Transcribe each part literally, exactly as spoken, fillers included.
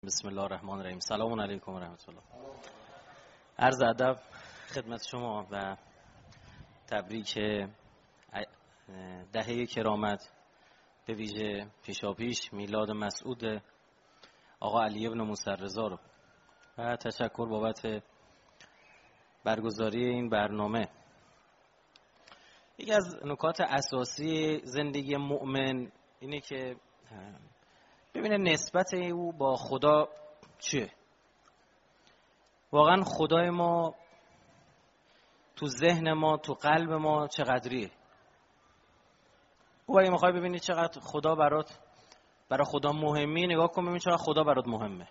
بسم الله الرحمن الرحیم. سلام علیکم و رحمت الله. عرض ادب خدمت شما و تبریک دهه کرامت، به ویژه پیشاپیش میلاد مسعود آقا علی ابن موسی رضا رو و تشکر بابت برگزاری این برنامه. یکی از نکات اساسی زندگی مؤمن اینه که ببینه نسبت او با خدا چیه. واقعا خدای ما تو ذهن ما، تو قلب ما چقدریه. او اگه میخوای ببینی چقدر خدا برات برای خدا مهمی، نگاه کن ببین چقدر خدا برات مهمه.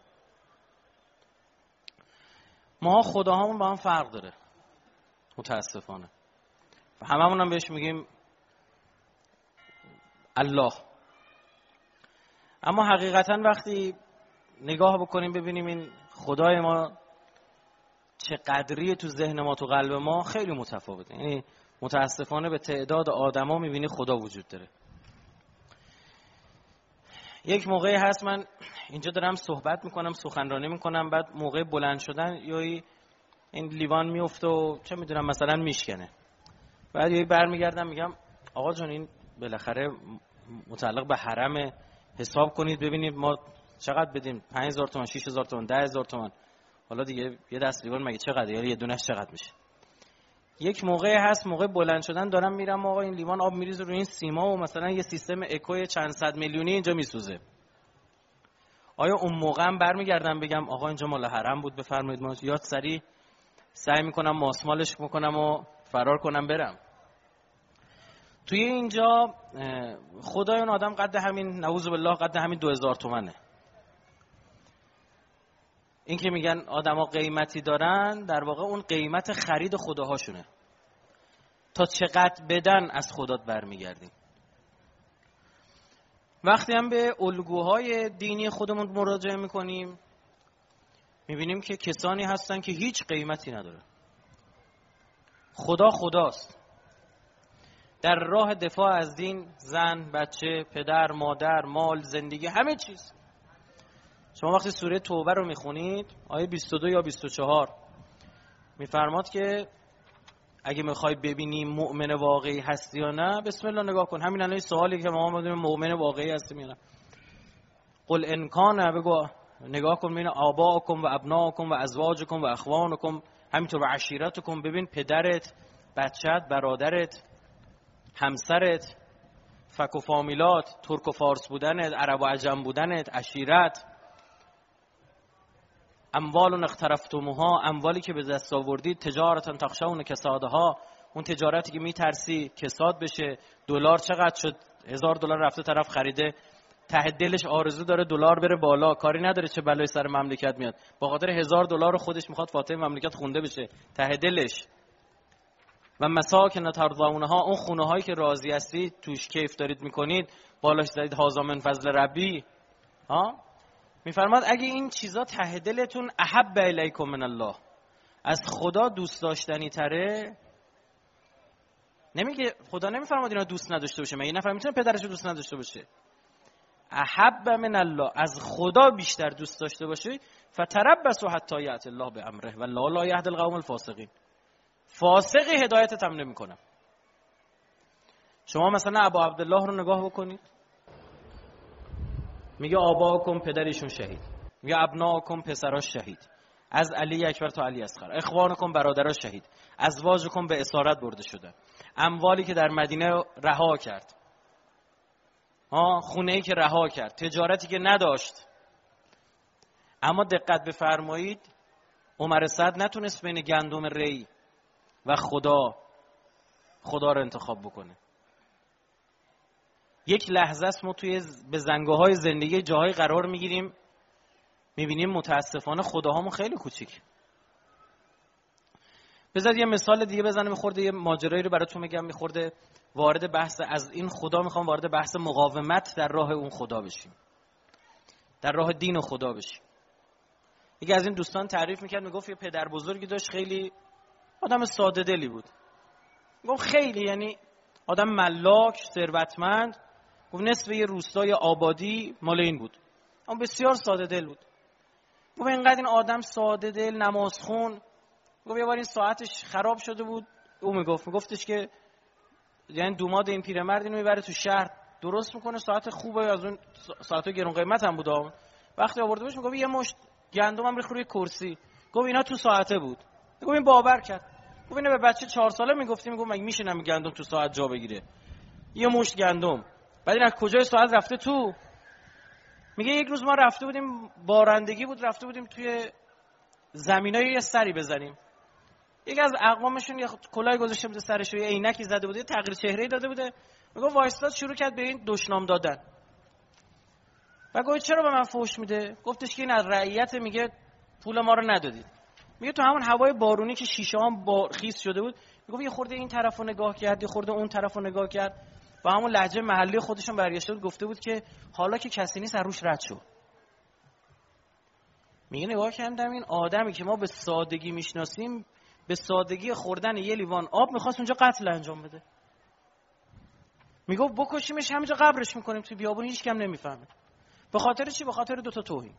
ما خداهامون با هم فرق داره متاسفانه، و هممون هم بهش میگیم الله. اما حقیقتا وقتی نگاه بکنیم ببینیم این خدای ما چه قدریه تو ذهن ما، تو قلب ما، خیلی متفاوته. یعنی متاسفانه به تعداد آدما میبینی خدا وجود داره. یک موقعی هست من اینجا دارم صحبت میکنم، سخنرانی میکنم، بعد موقع بلند شدن یهو این لیوان میفته و چه میدونم مثلا میشکنه، بعد یهو برمیگردم میگم آقا جون این بالاخره متعلق به حرم، حساب کنید ببینید ما چقدر بدیم، پنج هزار تومان، شش هزار تومان، ده هزار تومان، حالا دیگه یه دست لیوان مگه چقدر، یا یه دونش چقدر میشه. یک موقعی هست موقع بلند شدن دارم میرم آقا این لیوان آب میریزه روی این سیما و مثلا یه سیستم اکوی چند صد میلیونی اینجا میسوزه. آیا اون موقع هم برمیگردم بگم آقا اینجا مال حرم بود بفرمایید ما، یا سری سعی میکنم ماسمالش بکنم و فرار کنم برم؟ توی اینجا خدای اون آدم قد همین، نعوذ بالله، قد همین دو هزار تومنه. این که میگن آدما قیمتی دارن، در واقع اون قیمت خرید خداهاشونه. تا چقدر بدن از خدات برمیگردیم. وقتی هم به الگوهای دینی خودمون مراجعه میکنیم میبینیم که کسانی هستن که هیچ قیمتی نداره. خدا خداست. در راه دفاع از دین زن، بچه، پدر، مادر، مال، زندگی، همه چیز. شما وقتی سوره توبه رو میخونید آیه بیست و دو یا بیست و چهار میفرماد که اگه میخوای ببینی مؤمن واقعی هستی یا نه، بسم الله نگاه کن. همین الان سوالی که ما بدونیم مؤمن واقعی هستی یا نه. قل ان کان، بگو نگاه کن بین آباءکم و ابناءکم و ازواجکم و اخوانکم، همینطور و عشیرتکم، ببین پدرت، بچت، برادرت، همسرت، فک و فامیلات، ترک و فارس بودنت، عرب و عجم بودنت، عشیرت، اموال اقترفتموها، اموالی که به دست آوردید، تجارتا تخشون کسادها، اون تجارتی که میترسی کساد بشه. دلار چقدر شد؟ هزار دلار رفته طرف خریده، ته دلش آرزو داره دلار بره بالا، کاری نداره چه بلای سر مملکت میاد، با خاطر هزار دلار خودش میخواد فاتحه مملکت خونده بشه ته دلش. و مساکن ترضونها، اون خونه هایی که راضی هستید توش کیف دارید میکنید، بالاش زدید هذا من فضل ربی. ها میفرماد اگه این چیزا ته دلتون احب الیکم من الله، از خدا دوست داشتنی تره. نمیگه خدا نمیفرماد اینا دوست نداشته باشه، مگه نفر میتونه پدرش رو دوست نداشته باشه؟ احب من الله، از خدا بیشتر دوست داشته باشه. فتربصوا حتی یأتی الله بامره والله لا یهدی القوم الفاسقین. فاسقی هدایتت هم نمیکنم. شما مثلا ابا عبدالله رو نگاه بکنید، میگه آباکم، پدرشون شهید، میگه ابناکم، پسراش شهید، از علی اکبر تا علی اصغر، اخوانکم، برادراش شهید، ازواجکم به اسارت برده شده، اموالی که در مدینه رها کرد، ها خونه‌ای که رها کرد، تجارتی که نداشت. اما دقت بفرمایید عمر سعد نتونست بین گندم ری و خدا خدا رو انتخاب بکنه. یک لحظه است ما توی به زنگاهای زندگی جاهای قرار میگیریم میبینیم متاسفانه خداهامون خیلی کوچیک. بذار یه مثال دیگه بزنم، میخورده یه ماجرایی رو براتون میگم، میخورده وارد بحث از این خدا میخوام وارد بحث مقاومت در راه اون خدا بشیم، در راه دین و خدا بشیم. یکی از این دوستان تعریف میکرد، میگفت یه پدر بزرگی داشت، خیلی آدم ساده دلی بود. میگفت خیلی یعنی آدم ملاک، ثروتمند، گفت نصف یه روستای آبادی مال این بود، اما بسیار ساده دل بود. گفت اینقدر این آدم ساده دل، نمازخون. گفت یه بار این ساعتش خراب شده بود، او میگفت میگفتش که یعنی دوماد این پیرمرد اینو میبره تو شهر درست میکنه، ساعت خوبه، از اون ساعت‌ها گرون قیمت هم بود. وقتی آورده بهش میگفت یه مشت گندمم ریخت روی کرسی. گفت اینا تو ساعته بود. گفت این باور کرد. گفت اینو به بچه چهار ساله میگفتی، میگفت مگه میشه نمی گندم تو ساعت جا بگیره؟ یه مشت گندم. بعد این از کجای ساعت رفته تو؟ میگه یک روز ما رفته بودیم، بارندگی بود، رفته بودیم توی زمینای یه سری بزنیم. یکی از اقوامشون یه کلاه گذاشته بود سرش، یه عینکی زده بود، یه تغییر چهره‌ای داده بوده. میگه وایستاد شروع کرد به این دشنام دادن. و گفت چرا به من فحش میده؟ گفتش که این از رعیت، میگه پول ما رو ندادید. میگه تو همون هوای بارونی که شیشه هم با خیس شده بود، میگه یه خورده این طرفو نگاه کرد، یه خورده اون طرفو نگاه کرد، با همون لهجه محلی خودشون برگشته بود گفته بود که حالا که کسی نیست از روش رد شو. میگه نگاه کردم این آدمی که ما به سادگی میشناسیم، به سادگی خوردن یه لیوان آب میخواست اونجا قتل انجام بده. میگه بکشیمش همینجا قبرش میکنیم تو بیابون، هیچ کم نمیفهمه. به خاطر چی؟ به خاطر دو تا توهین.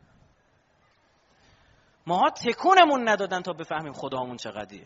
ماها تکونمون ندادن تا بفهمیم خدامون چقدیه.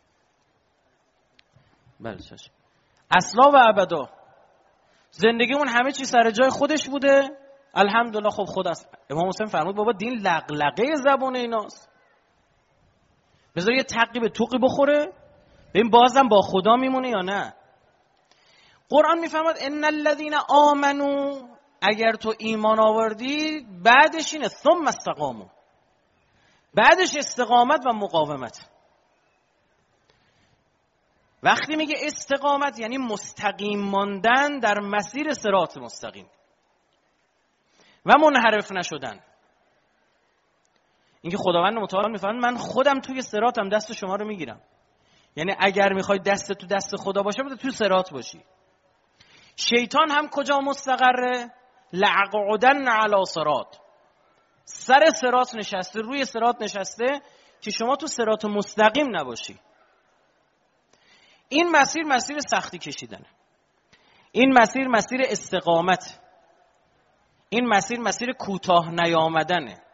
بله چشم. اصلا و ابدا زندگیمون همه چی سر جای خودش بوده، الحمدلله. خب خود است. امام حسین فرمود بابا دین لقلقه زبان ایناست، بذار یه تقی به توقی بخوره ببین بازم با خدا میمونه یا نه. قرآن میفرماد ان الذين آمنوا، اگر تو ایمان آوردی بعدش اینه ثم استقاموا، بعدش استقامت و مقاومت. وقتی میگه استقامت یعنی مستقیم ماندن در مسیر صراط مستقیم و منحرف نشدن. اینکه خداوند متعال میفرماید من خودم توی صراطم، دست شما رو میگیرم. یعنی اگر میخوای دست تو دست خدا باشه بده تو صراط باشی. شیطان هم کجا مستقره؟ لعقعدن علی صراط، سر صراط نشسته، روی صراط نشسته که شما تو صراط مستقیم نباشی. این مسیر مسیر سختی کشیدنه، این مسیر مسیر استقامت، این مسیر مسیر کوتاه نیامدنه.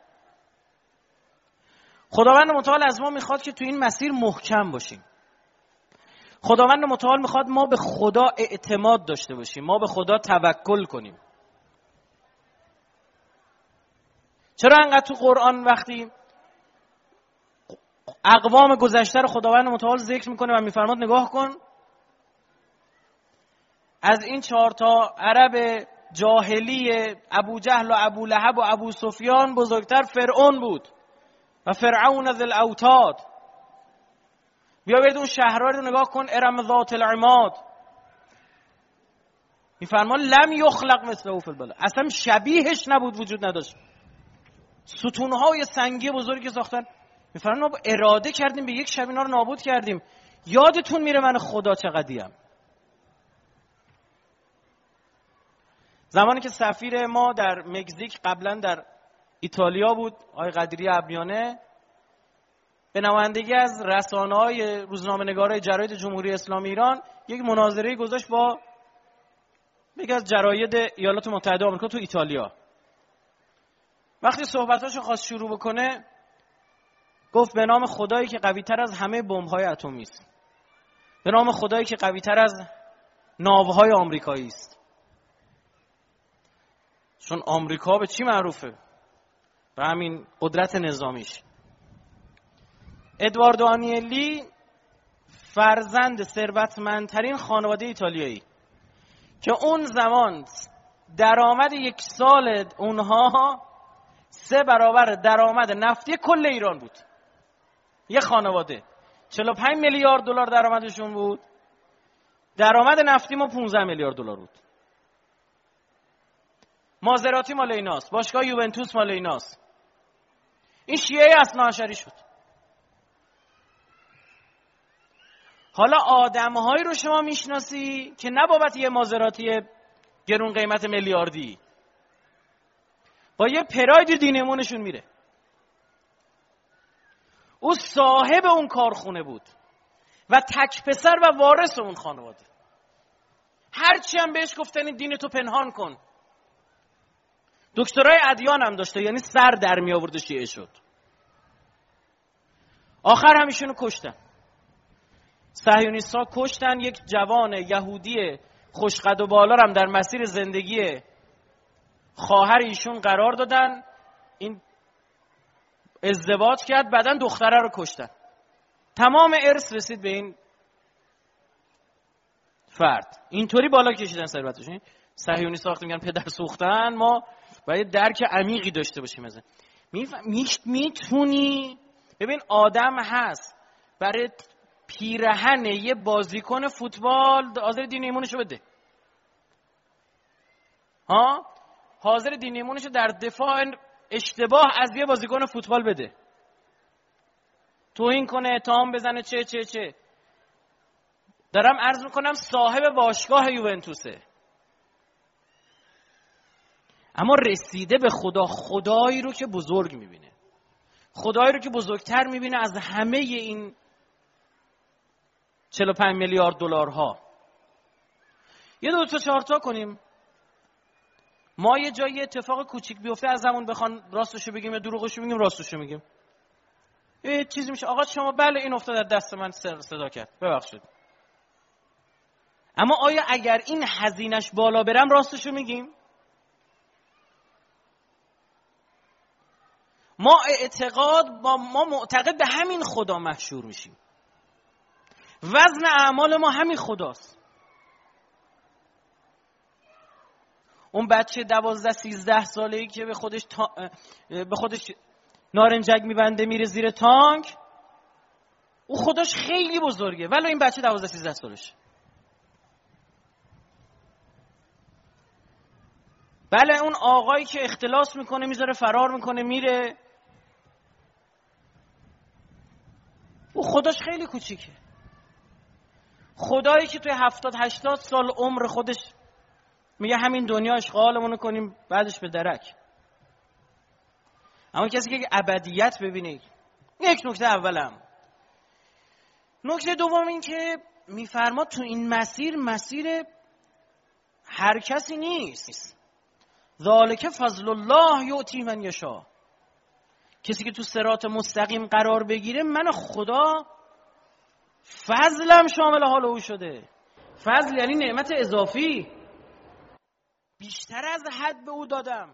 خداوند متعال از ما میخواد که تو این مسیر محکم باشیم. خداوند متعال میخواد ما به خدا اعتماد داشته باشیم، ما به خدا توکل کنیم. چرا انقدر تو قرآن وقتی اقوام گذشته رو خداوند متعال ذکر میکنه و میفرماد نگاه کن، از این چهار تا عرب جاهلی ابو جهل و ابو لهب و ابو سفیان بزرگتر فرعون بود و فرعون ذی الاوتاد. بیا برید اون شهرها رو نگاه کن، ارم ذات العماد. میفرمان لم یخلق مثله فی البلاد، اصلا شبیهش نبود، وجود نداشت. ستونهای سنگی بزرگی ساختن. میفرمان ما اراده کردیم به یک شب اینا رو نابود کردیم. یادتون میره من خدا چقدیم. زمانی که سفیر ما در مکزیک قبلا در ایتالیا بود، آقای قدیری ابریانه، به نمایندگی از رسانه‌های روزنامه‌نگارای جراید جمهوری اسلامی ایران یک مناظره گذاشت با یکی از جراید ایالات متحده آمریکا تو ایتالیا. وقتی صحبتاشو خواست شروع بکنه گفت به نام خدایی که قوی‌تر از همه بمب‌های اتمی است، به نام خدایی که قوی‌تر از ناوهای آمریکایی است. چون آمریکا به چی معروفه؟ به همین قدرت نظامیش. ادواردو آنیلی فرزند ثروتمندترین خانواده ایتالیایی که اون زمان درآمد یک سال اونها سه برابر درآمد نفتی کل ایران بود. یه خانواده چهل و پنج میلیارد دلار درآمدشون بود، درآمد نفتی ما پانزده میلیارد دلار بود. مازراتی مال ایناست، باشگاه یوونتوس مال ایناست. این شیعه اثناعشری شد. حالا آدم‌هایی رو شما میشناسی که نه بابت یه مازراتی گرون قیمت میلیاردی، با یه پراید دینمونشون میره. او صاحب اون کارخونه بود و تک پسر و وارث اون خانواده. هرچی هم بهش گفتن این دین تو پنهان کن، دکترای ادیان هم داشته، یعنی سر در می آورد و شیعه شد. آخر همیشونو کشتن. صهیونیست‌ها کشتن. یک جوان یهودی خوشقد و بالا هم در مسیر زندگی خواهر ایشون قرار دادن. این ازدواج کرد، بعداً دختره رو کشتن. تمام ارث رسید به این فرد. اینطوری بالا کشیدن ثروتش. صهیونی ساخت میگن پدر سوختن. ما باید درک عمیقی داشته باشیم از میتونی ببین آدم هست برای پیرهن یه بازیکن فوتبال حاضر دین ایمونشو بده، ها حاضر دین ایمونشو در دفاع اشتباه از یه بازیکن فوتبال بده، توهین کنه، اتهام بزنه، چه چه چه. دارم عرض میکنم صاحب باشگاه یوونتوسه، اما رسیده به خدا، خدایی رو که بزرگ میبینه، خدایی رو که بزرگتر میبینه از همه این چهل و پنج میلیارد دلارها. یه دو تا چهار تا کنیم. ما یه جایی اتفاق کوچیک بیفته از همون بخوان راستشو بگیم یا دروغشو بگیم، راستشو میگیم. یه چیزی میشه آقا شما بله این افتاد در دست من صدا کرد، ببخشید. اما آیا اگر این هزینه‌اش بالا برم راستشو میگیم؟ ما اعتقاد با ما معتقد به همین خدا محشور میشیم. وزن اعمال ما همین خداست. اون بچه دوازده سیزده ساله‌ای که به خودش تا... به خودش نارنجک میبنده میره زیر تانک، او خداش خیلی بزرگه، ولی این بچه دوازده سیزده سالشه. بله اون آقایی که اختلاس میکنه میذاره فرار میکنه میره، او خداش خیلی کوچیکه. خدایی که توی هفتاد هشتاد سال عمر خودش میگه همین دنیا اشغالمونو کنیم بعدش به درک. اما کسی که ابدیت ببینید، یک نکته اولم. نکته دوم این که میفرماد تو این مسیر مسیر هر کسی نیست. ذالک فضل الله یؤتی من یشاء. کسی که تو صراط مستقیم قرار بگیره من خدا فضلم شامل حال او شده. فضل یعنی نعمت اضافی، بیشتر از حد به او دادم،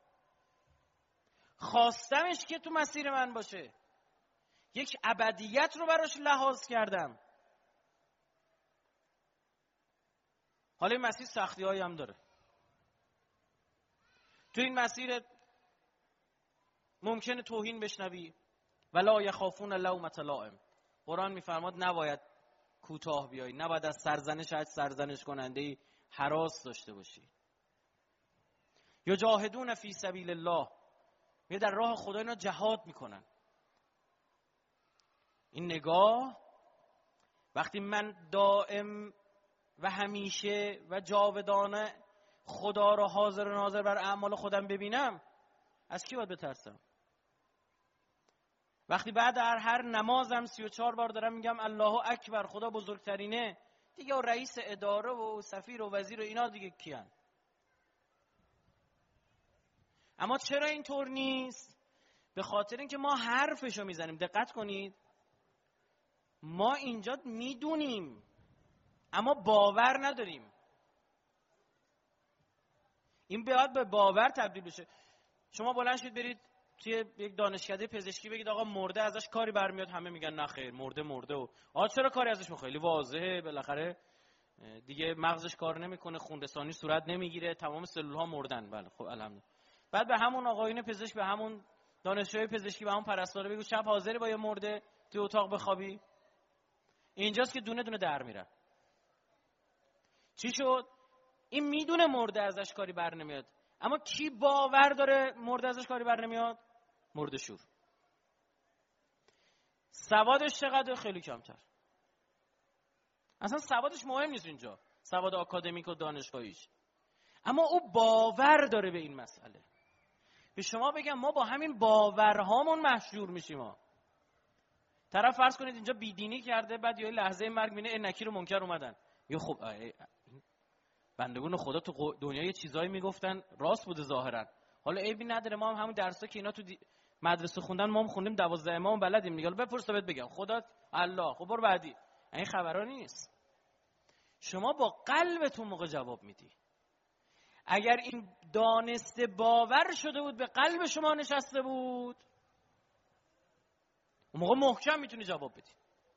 خواستمش که تو مسیر من باشه، یک ابدیت رو براش لحاظ کردم. حالا این مسیر سختی هایی هم داره. تو این مسیر ممکنه توهین بشنوی، ولا یخافون لومة لائم. قرآن میفرماد نباید کوتاه بیایی، نباید از سرزنش از سرزنش کننده هراس داشته باشی. یجاهدون فی سبیل الله، یه در راه خدا اینا جهاد میکنن. این نگاه وقتی من دائم و همیشه و جاودانه خدا را حاضر و ناظر بر اعمال خودم ببینم، از کی باید بترسم؟ وقتی بعد هر هر نمازم سی و چهار بار دارم میگم الله اکبر، خدا بزرگترینه، دیگه و رئیس اداره و سفیر و وزیر و اینا دیگه کیان؟ اما چرا اینطور نیست؟ به خاطر اینکه ما حرفشو میزنیم. دقت کنید، ما اینجا میدونیم اما باور نداریم. این باید به باور تبدیل بشه. شما بلند شید برید توی یک دانشکده پزشکی بگید آقا مرده ازش کاری برمیاد، همه میگن نه خیر مرده مرده و آقا چرا کاری ازش میخواد؟ خیلی واضحه، بالاخره دیگه مغزش کار نمیکنه، خون رسانی صورت نمیگیره، تمام سلول ها مردن. بله خب الحمدلله. بعد به همون آقایون پزشک، به همون دانشجوی پزشکی، به همون پرستاره بگو شب حاضری با یه مرده توی اتاق بخوابی؟ اینجاست که دونه دونه در میرن. چی شد؟ این میدونه مرده ازش کاری بر نمیاد، اما کی باور داره مرده ازش کاری بر نمیاد؟ مرده شور. سوادش چقدر؟ خیلی کمتر. اصلا سوادش مهم نیست اینجا، سواد آکادمیک و دانشگاهیش، اما او باور داره به این مسئله. به شما بگم ما با همین باورهامون محشور میشیم. ها طرف فرض کنید اینجا بیدینی کرده، بعد یه لحظه مرگ میبینه نکیر و منکر اومدن، یا خب بندگون خدا تو دنیا یه چیزایی میگفتن راست بوده ظاهرا، حالا عیبی نداره، ما هم همون درسا که اینا تو دی... مدرسه خوندن ما هم خوندیم، دوازده امام بلدیم دیگه. حالا بپرس بهت بگم خدا الله. خب برو بعدی. این خبرا نیست. شما با قلبتون موقع جواب میدی. اگر این دانسته باور شده بود به قلب شما نشسته بود، اون موقع محکم میتونی جواب بدی.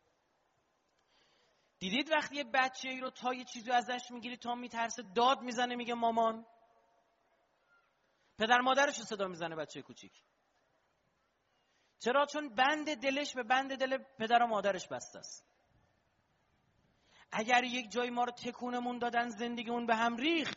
دیدید وقتی یه بچه ای رو تا یه چیزی ازش میگیری تا میترسه داد میزنه میگه مامان؟ پدر مادرش رو صدا میزنه بچه کوچیک. چرا؟ چون بند دلش به بند دل پدر و مادرش بسته است. اگر یک جای ما رو تکونمون دادن، زندگیمون به هم ریخت،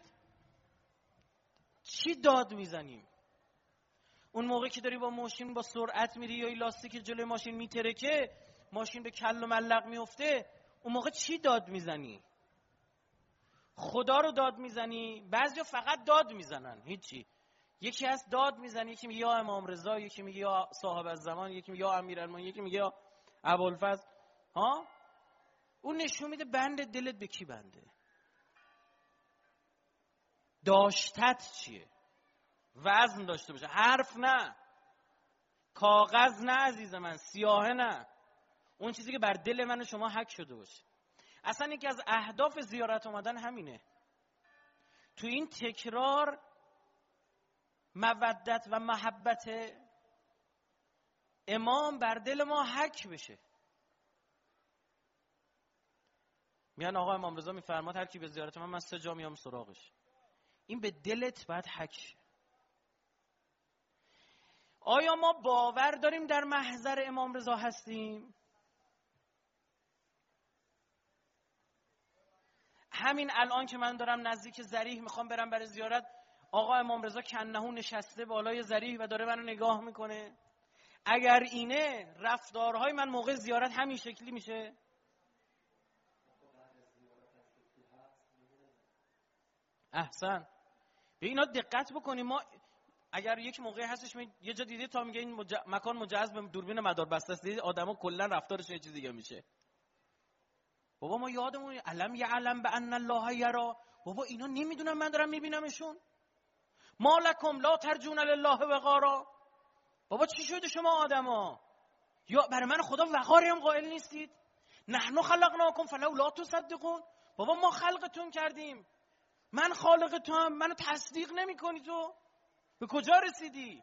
چی داد میزنیم؟ اون موقع که داری با ماشین با سرعت میری یا لاستیک جلوی ماشین میترکه، ماشین به کل و ملق میفته، اون موقع چی داد میزنی؟ خدا رو داد میزنی؟ بعضیا فقط داد میزنن، هیچی. یکی از داد میزنه، یکی میگه یا امام رضا، یکی میگه یا صاحب الزمان، یکی میگه یا امیرالمومنین، یکی میگه یا ابوالفضل. ها؟ اون نشون میده بند دلت به کی بنده. داشتت چیه؟ وزن داشته باشه، حرف نه، کاغذ نه عزیز من، سیاهه نه، اون چیزی که بر دل من و شما حک شده باشه. اصلا یکی از اهداف زیارت اومدن همینه، تو این تکرار مودت و محبت امام بر دل ما حک بشه. میان آقا امام رضا میفرماد هر کی به زیارت من من سه جا میام سراغش. این به دلت باید حک شه. آیا ما باور داریم در محضر امام رضا هستیم؟ همین الان که من دارم نزدیک ضریح میخوام برم برای زیارت، آقا امام رضا کنهو نشسته بالای ضریح و داره منو نگاه میکنه. اگر اینه رفتارهای من موقع زیارت همین شکلی میشه؟ احسن. به اینا دقت بکنیم. ما اگر یک موقعی هستش می... یه جا دیدید تا میگه این مج... مکان مجهز به دوربین مدار بسته است، دیدید آدما کلا رفتارش یه چیز دیگه میشه. بابا ما یادمون علم یعلم بان الله یرا. بابا اینا نمیدونن من دارم میبینمشون. ما لکم لا ترجون لله وقارا. بابا چی شده شما آدما؟ یا برای من خدا وقاری هم قائل نیستید؟ نحنو خلقناکم فلولا تصدقون. بابا ما خلقتون کردیم، من خالق تو هم، منو تصدیق نمی کنی. تو به کجا رسیدی؟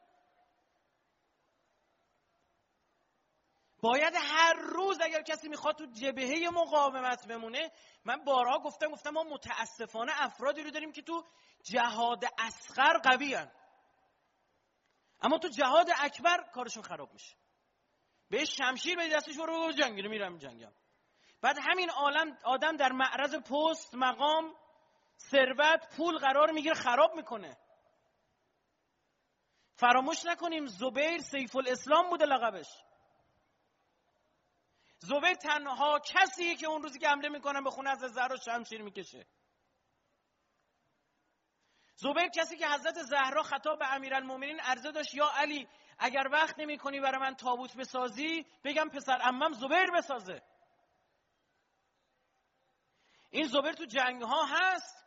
باید هر روز اگر کسی میخواد تو جبهه مقاومت بمونه، من بارها گفتم گفتم ما متاسفانه افرادی رو داریم که تو جهاد اصغر قوی هن، اما تو جهاد اکبر کارشون خراب میشه. به شمشیر بدی دستش رو جنگی رو میرم جنگم. بعد همین عالم آدم در معرض پست، مقام، ثروت، پول قرار میگیره، خراب میکنه. فراموش نکنیم زبیر سیف الاسلام بوده لقبش. زبیر تنها کسیه که اون روزی که حمله میکنن به خونه از زهرا شمشیر میکشه. زبیر کسی که حضرت زهرا خطاب به امیرالمومنین عرضه داشت یا علی اگر وقت نمیکنی برای من تابوت بسازی بگم پسر عمم زبیر بسازه. این زبیر تو جنگ ها هست.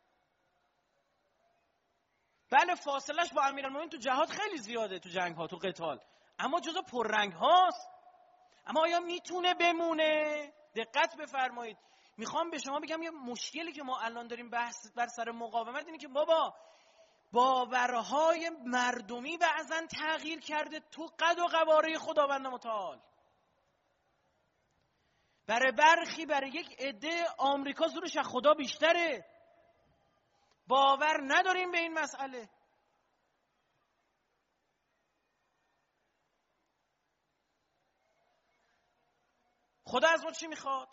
بله فاصلش با امیرالمومنین تو جهاد خیلی زیاده، تو جنگ ها، تو قتال، اما جزو پررنگ هاست. اما آیا میتونه بمونه؟ دقت بفرمایید. میخوام به شما بگم یه مشکلی که ما الان داریم بحث بر سر مقاومت اینه که بابا باورهای مردمی بعضن تغییر کرده تو قد و قواره خداوند متعال. برای برخی، برای یک عده آمریکا زورش از خدا بیشتره. باور نداریم به این مسئله. خدا از ما چی میخواد؟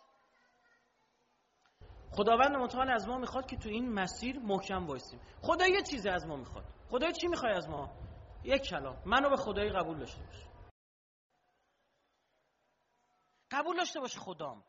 خداوند متعال از ما میخواد که تو این مسیر محکم وایسیم. خدا یه چیزی از ما میخواد. خدا چی میخواد از ما؟ یک کلام، منو به خدایی قبول داشته باش. قبول داشته باش خدام.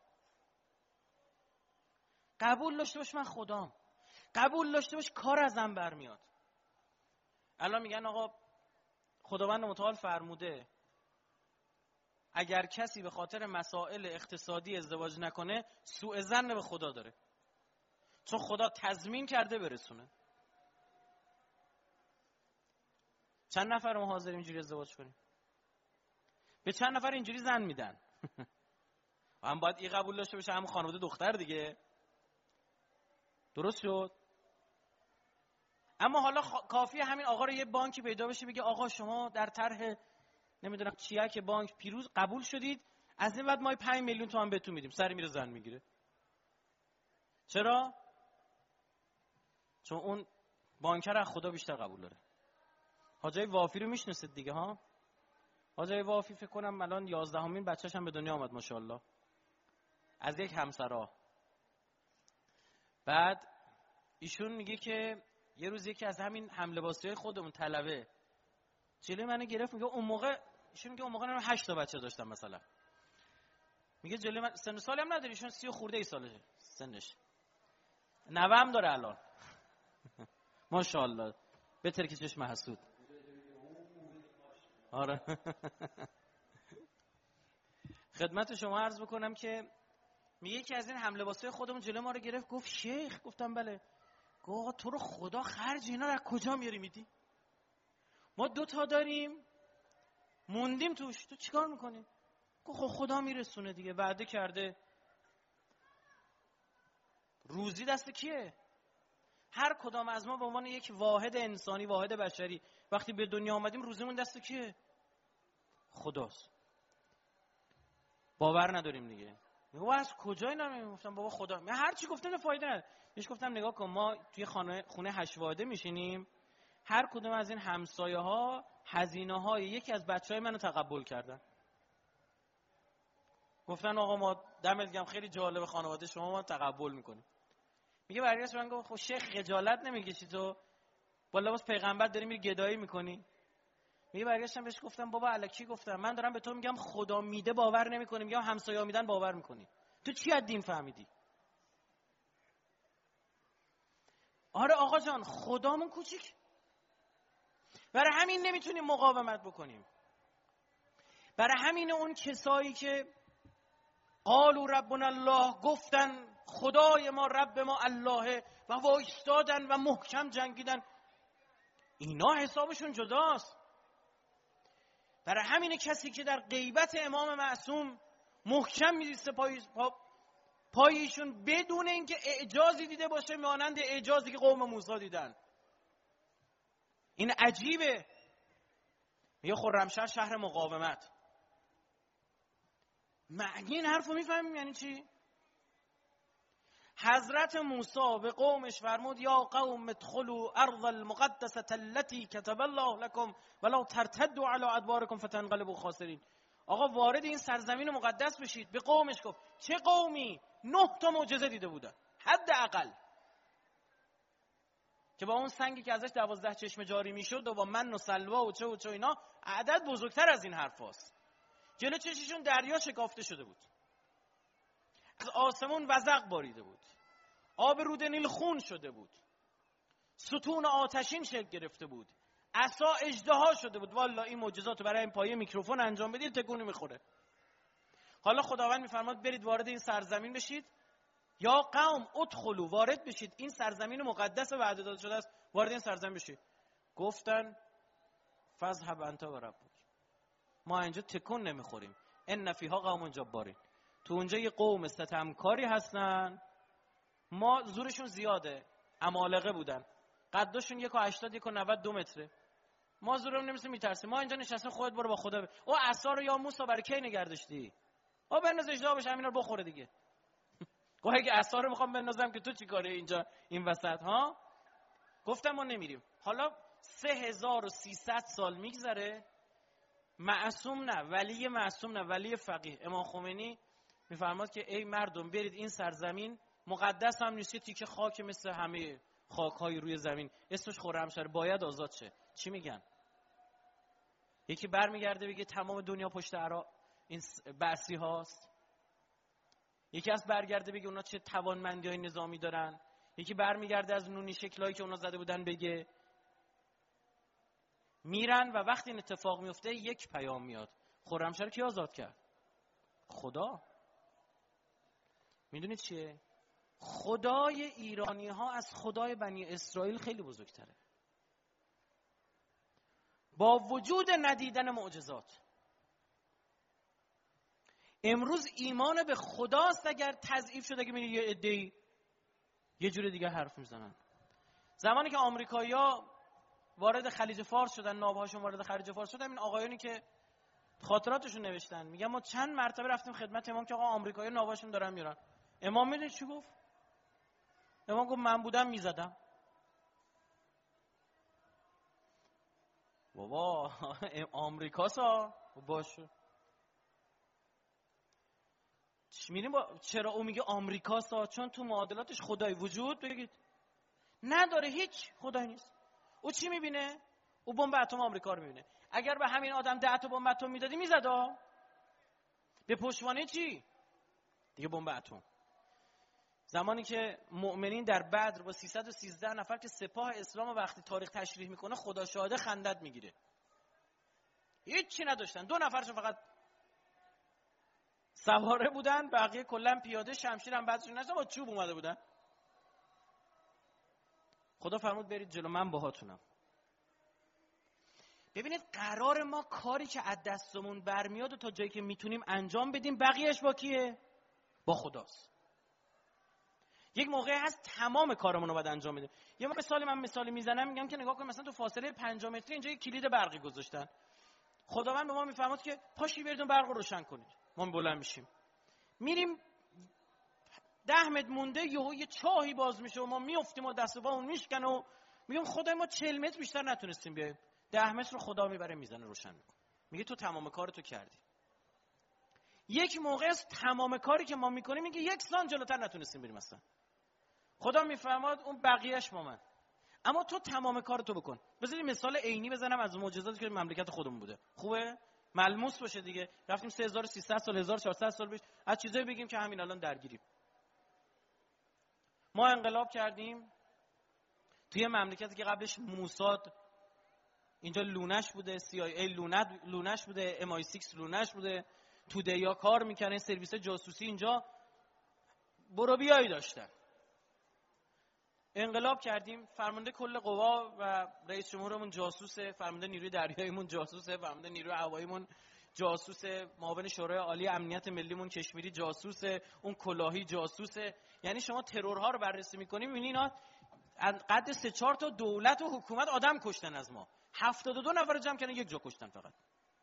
قبول داشته باش من خدام. قبول داشته باش کار ازم برمیاد. الان میگن آقا خداوند متعال فرموده اگر کسی به خاطر مسائل اقتصادی ازدواج نکنه سوء ظن به خدا داره، چون خدا تضمین کرده برسونه. چند نفر ما حاضریم اینجوری ازدواج کنیم؟ به چند نفر اینجوری زن میدن؟ هم باید این قبول داشته باشه هم خانواده دختر دیگه. درست شد؟ اما حالا خ... کافیه همین آقا رو یه بانکی پیدا بشه بگه آقا شما در طرح نمیدونم چیه که بانک پیروز قبول شدید، از این بعد ما پنج میلیون تومان بهتون میدیم. سری میره زن میگیره. چرا؟ چون اون بانکر از خدا بیشتر قبول داره. حاجی وافی رو میشناسید دیگه ها؟ حاجی وافی فکر کنم الان یازدهمین بچه‌ش هم به دنیا آمد ماشاءالله. از یک همسرا. بعد ایشون میگه که یه روز یکی از همین هملباسیای خودمون طلبه جلوی منو گرفت، میگه اون موقع ایشون میگه اون موقع من هشت تا بچه داشتم مثلا. میگه جلوی من سن و سالی هم نداره، ایشون سی و خورده ای سالشه سنش. نوه هم داره الان. ماشاءالله. بهتر که چشم حسود. آره. خدمت شما عرض بکنم که میگه که از این حمله واسه خودمون جلوی ما رو گرفت، گفت شیخ. گفتم بله. گفت آقا تو رو خدا خرج اینا رو از کجا میاری میدی؟ ما دو تا داریم موندیم توش، تو چیکار میکنی؟ گفت خب خدا میرسونه دیگه، وعده کرده. روزی دست کیه؟ هر کدام از ما به عنوان یک واحد انسانی، واحد بشری وقتی به دنیا آمدیم روزیمون دست کیه؟ خداست. باور نداریم دیگه. میگم از کجا اینا رو گفتم بابا خدا. من هر چی گفتم فایده نداره. بهش گفتم نگاه کن ما توی خانه خونه هشت واحده میشینیم، هر کدوم از این همسایه ها هزینه های یکی از بچهای منو تقبل کردن. گفتن آقا ما دمت گرم خیلی جالب خانواده شما، ما تقبل میکنیم. میگه برگشت من گفت خب شیخ خجالت نمیکشی تو؟ با لباس پیغمبر داری میری گدایی میکنی؟ میگه برگشتم بهش گفتم بابا الکی گفتم، من دارم به تو میگم خدا میده باور نمیکنی، میگم همسایه‌ها میدن باور میکنی. تو چی از دین فهمیدی؟ آره آقا جان خدامون کوچیک. برای همین نمیتونیم مقاومت بکنیم. برای همین اون کسایی که قالوا ربنا الله گفتن خدای ما رب ما اللهه و وایستادن و محکم جنگیدن، اینا حسابشون جداست. برای همین کسی که در غیبت امام معصوم محکم می‌ایسته پای پا پایشون بدون اینکه اعجازی دیده باشه مانند اعجازی که قوم موسی دیدن. این عجیبه. میگه خرمشهر شهر مقاومت. معنی این حرفو میفهمیم یعنی چی؟ حضرت موسی به قومش فرمود یا قوم ادخلوا ارض المقدسه التي كتب الله لكم ولا ترتدوا على ادباركم فتنقلبوا خاسرین. آقا وارد این سرزمین مقدس بشید. به قومش گفت چه قومی؟ نه تا معجزه دیده بودن حداقل، که با اون سنگی که ازش دوازده چشمه جاری میشد و با من و سلوا و چه و چه اینا، عدد بزرگتر از این حرفاست. جلو چششون دریا شکافته شده بود، از آسمون وزق باریده بود، آب رود نیل خون شده بود، ستون آتشین شکل گرفته بود، عصا اژدها شده بود. والا این معجزاتو برای این پایه میکروفون انجام بدید تکونی میخوره. حالا خداوند میفرماد برید وارد این سرزمین بشید. یا قوم ادخلوا، وارد بشید، این سرزمین مقدس وعده داده شده است، وارد این سرزمین بشید. گفتن فذهب انت و ربک، ما اینجا تکون نمیخوریم. ان فیها قوم جبارین، تو اونجا یه قوم ستمکاری هستن، ما زورشون زیاده، عمالقه بودن، قدشون یک و هشتاد یک و نود دو متره، ما زورمون نمیشه میترسیم، ما اینجا نشستیم، خودت برو با خدا. او عصا رو یا موسی برای کی نگردشتی؟ او بنز اجدا بشه همینا رو بخوره دیگه. گویا اگه عصا رو میخوام بندازم که تو چی کاره اینجا این وسط ها؟ گفتم ما نمیریم. حالا سه هزار و سیصد سال میگذره، معصوم نه ولی معصوم نه ولی فقیه امام خمینی میفرماد که ای مردم برید این سرزمین مقدس هم نیست، تیکه خاک مثل همه خاک‌های روی زمین، اسمش خرمشهر، باید آزاد شه. چی میگن؟ یکی برمیگرده بگه تمام دنیا پشت عراق این بعثی هاست، یکی از برگرده بگه اونا چه توانمندی‌های نظامی دارن، یکی برمیگرده از نونی شکلایی که اونا زده بودن بگه. میرن و وقتی این اتفاق میفته یک پیام میاد. خرمشهر کی آزاد کرد؟ خدا. میدونید چیه؟ خدای ایرانی ها از خدای بنی اسرائیل خیلی بزرگتره. با وجود ندیدن معجزات. امروز ایمان به خداست اگر تضعیف شده که میگه یه عده‌ای یه جور دیگه حرف میزنن. زمانی که آمریکایی‌ها وارد خلیج فارس شدن، ناوهاشون وارد خلیج فارس شدن، این آقایونی که خاطراتشون نوشتن میگن ما چند مرتبه رفتیم خدمت امام که آقا آمریکایی‌ها ناوهاشون دارن میرن. امام میدونی چی گفت؟ امام گفت من بودم میزدم. بابا آمریکاسا باشه. میریم با چرا او میگه آمریکاسا؟ چون تو معادلاتش خدای وجود بگید نداره، هیچ خدایی نیست. او چی میبینه؟ او بمب اتم آمریکا رو میبینه. اگر به همین آدم ده تا بمب اتم میدادی میزدا. به پشتوانه چی؟ دیگه بمب اتم. زمانی که مؤمنین در بدر با سیصد و سیزده نفر که سپاه اسلام وقتی تاریخ تشریح میکنه خدا شاهده خندت میگیره. هیچ چی نداشتن، دو نفرشون فقط سواره بودن، بقیه کلا پیاده، شمشیر هم بعضیشون نشدن، با چوب اومده بودن. خدا فرمود برید جلو، من باهاتونم. ببینید قرار ما کاری که از دستمون برمیاد و تا جایی که میتونیم انجام بدیم، بقیهش با کیه؟ با خداست. یک موقعی هست تمام کارمون رو باید انجام بدیم. یه مثالی من مثالی میزنم، میگم که نگاه کن مثلا تو فاصله پنج متری اینجا یک کلید برقی گذاشتن. خداوند به ما میفرماد که پاشی برید اون برق رو روشن کنید. ما بلند میشیم میریم، ده متر مونده یهو یه چاهی باز میشه و ما میافتیم و دست و پامون میشکنه و میگم خدای ما چهل متر بیشتر نتونستیم بیایم. ده متر رو خدا میبره میزنه روشن میکنه. میگه تو تمام کارتو کردی. یک موقع است تمام کاری که ما میکنیم میگه یک سان جلوتر نتونستیم بریم مثلا. خدا میفرماد اون بقیهش با من. اما تو تمام کارتو بکن. بذارید مثال عینی بزنم از معجزاتی که مملکت خودمون بوده. خوبه؟ ملموس باشه دیگه. رفتیم سه هزار و سیصد سال هزار و چهارصد سال پیش از چیزایی بگیم که همین الان درگیریم. ما انقلاب کردیم توی مملکتی که قبلش موساد اینجا لونش بوده، سی آی ای لونت لونش بوده، ام آی سیکس لونش بوده، توده‌یا کار میکنن، سرویس جاسوسی اینجا برو بیایی داشتن. انقلاب کردیم، فرمانده کل قوا و رئیس جمهورمون جاسوسه، فرمانده نیروی دریاییمون جاسوسه، فرمانده نیروی هواییمون جاسوسه، معاون شورای عالی امنیت ملیمون کشمیری جاسوسه، اون کلاهی جاسوسه. یعنی شما ترورها رو بررسی می‌کنی می‌بینی اینا قد سه چهار تا دولت و حکومت آدم کشتن از ما. هفتاد و دو نفر جمع کردن یک جا کشتن فقط.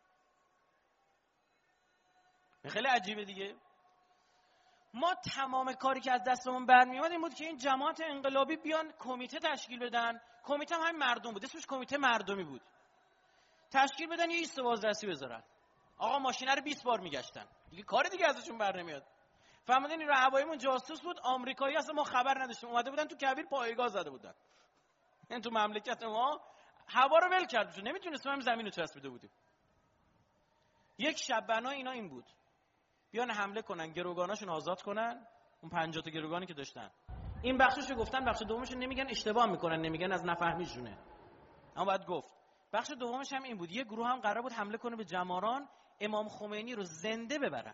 خیلی عجیبه دیگه. ما تمام کاری که از دستمون برمیاد این بود که این جماعت انقلابی بیان کمیته تشکیل بدن. کمیته هم همین مردم بود، اسمش کمیته مردمی بود. تشکیل بدن یه ایست بازرسی بذارن. آقا ماشینا رو بیست بار میگشتن. دیگه کاری دیگه ازشون بر نمیاد. فهمیدین نیروی هواییمون جاسوس بود، آمریکایی اصلا ما خبر نداشتیم. اومده بودن تو کویر پایگاه زده بودن. این تو مملکت ما هوا رو ول کرد، نمیتونستیم هم زمین رو چسبیده بودیم. یک شب بنا اینا این بود بیان حمله کنن، گروگاناشون آزاد کنن، اون پنجاه تا گروگانی که داشتن. این بخششو گفتن، بخش دومش نمیگن، اشتباه میکنن، نمیگن از نفهمیشونه. اما باید گفت. بخش دومش هم این بود، یه گروه هم قرار بود حمله کنه به جماران، امام خمینی رو زنده ببرن.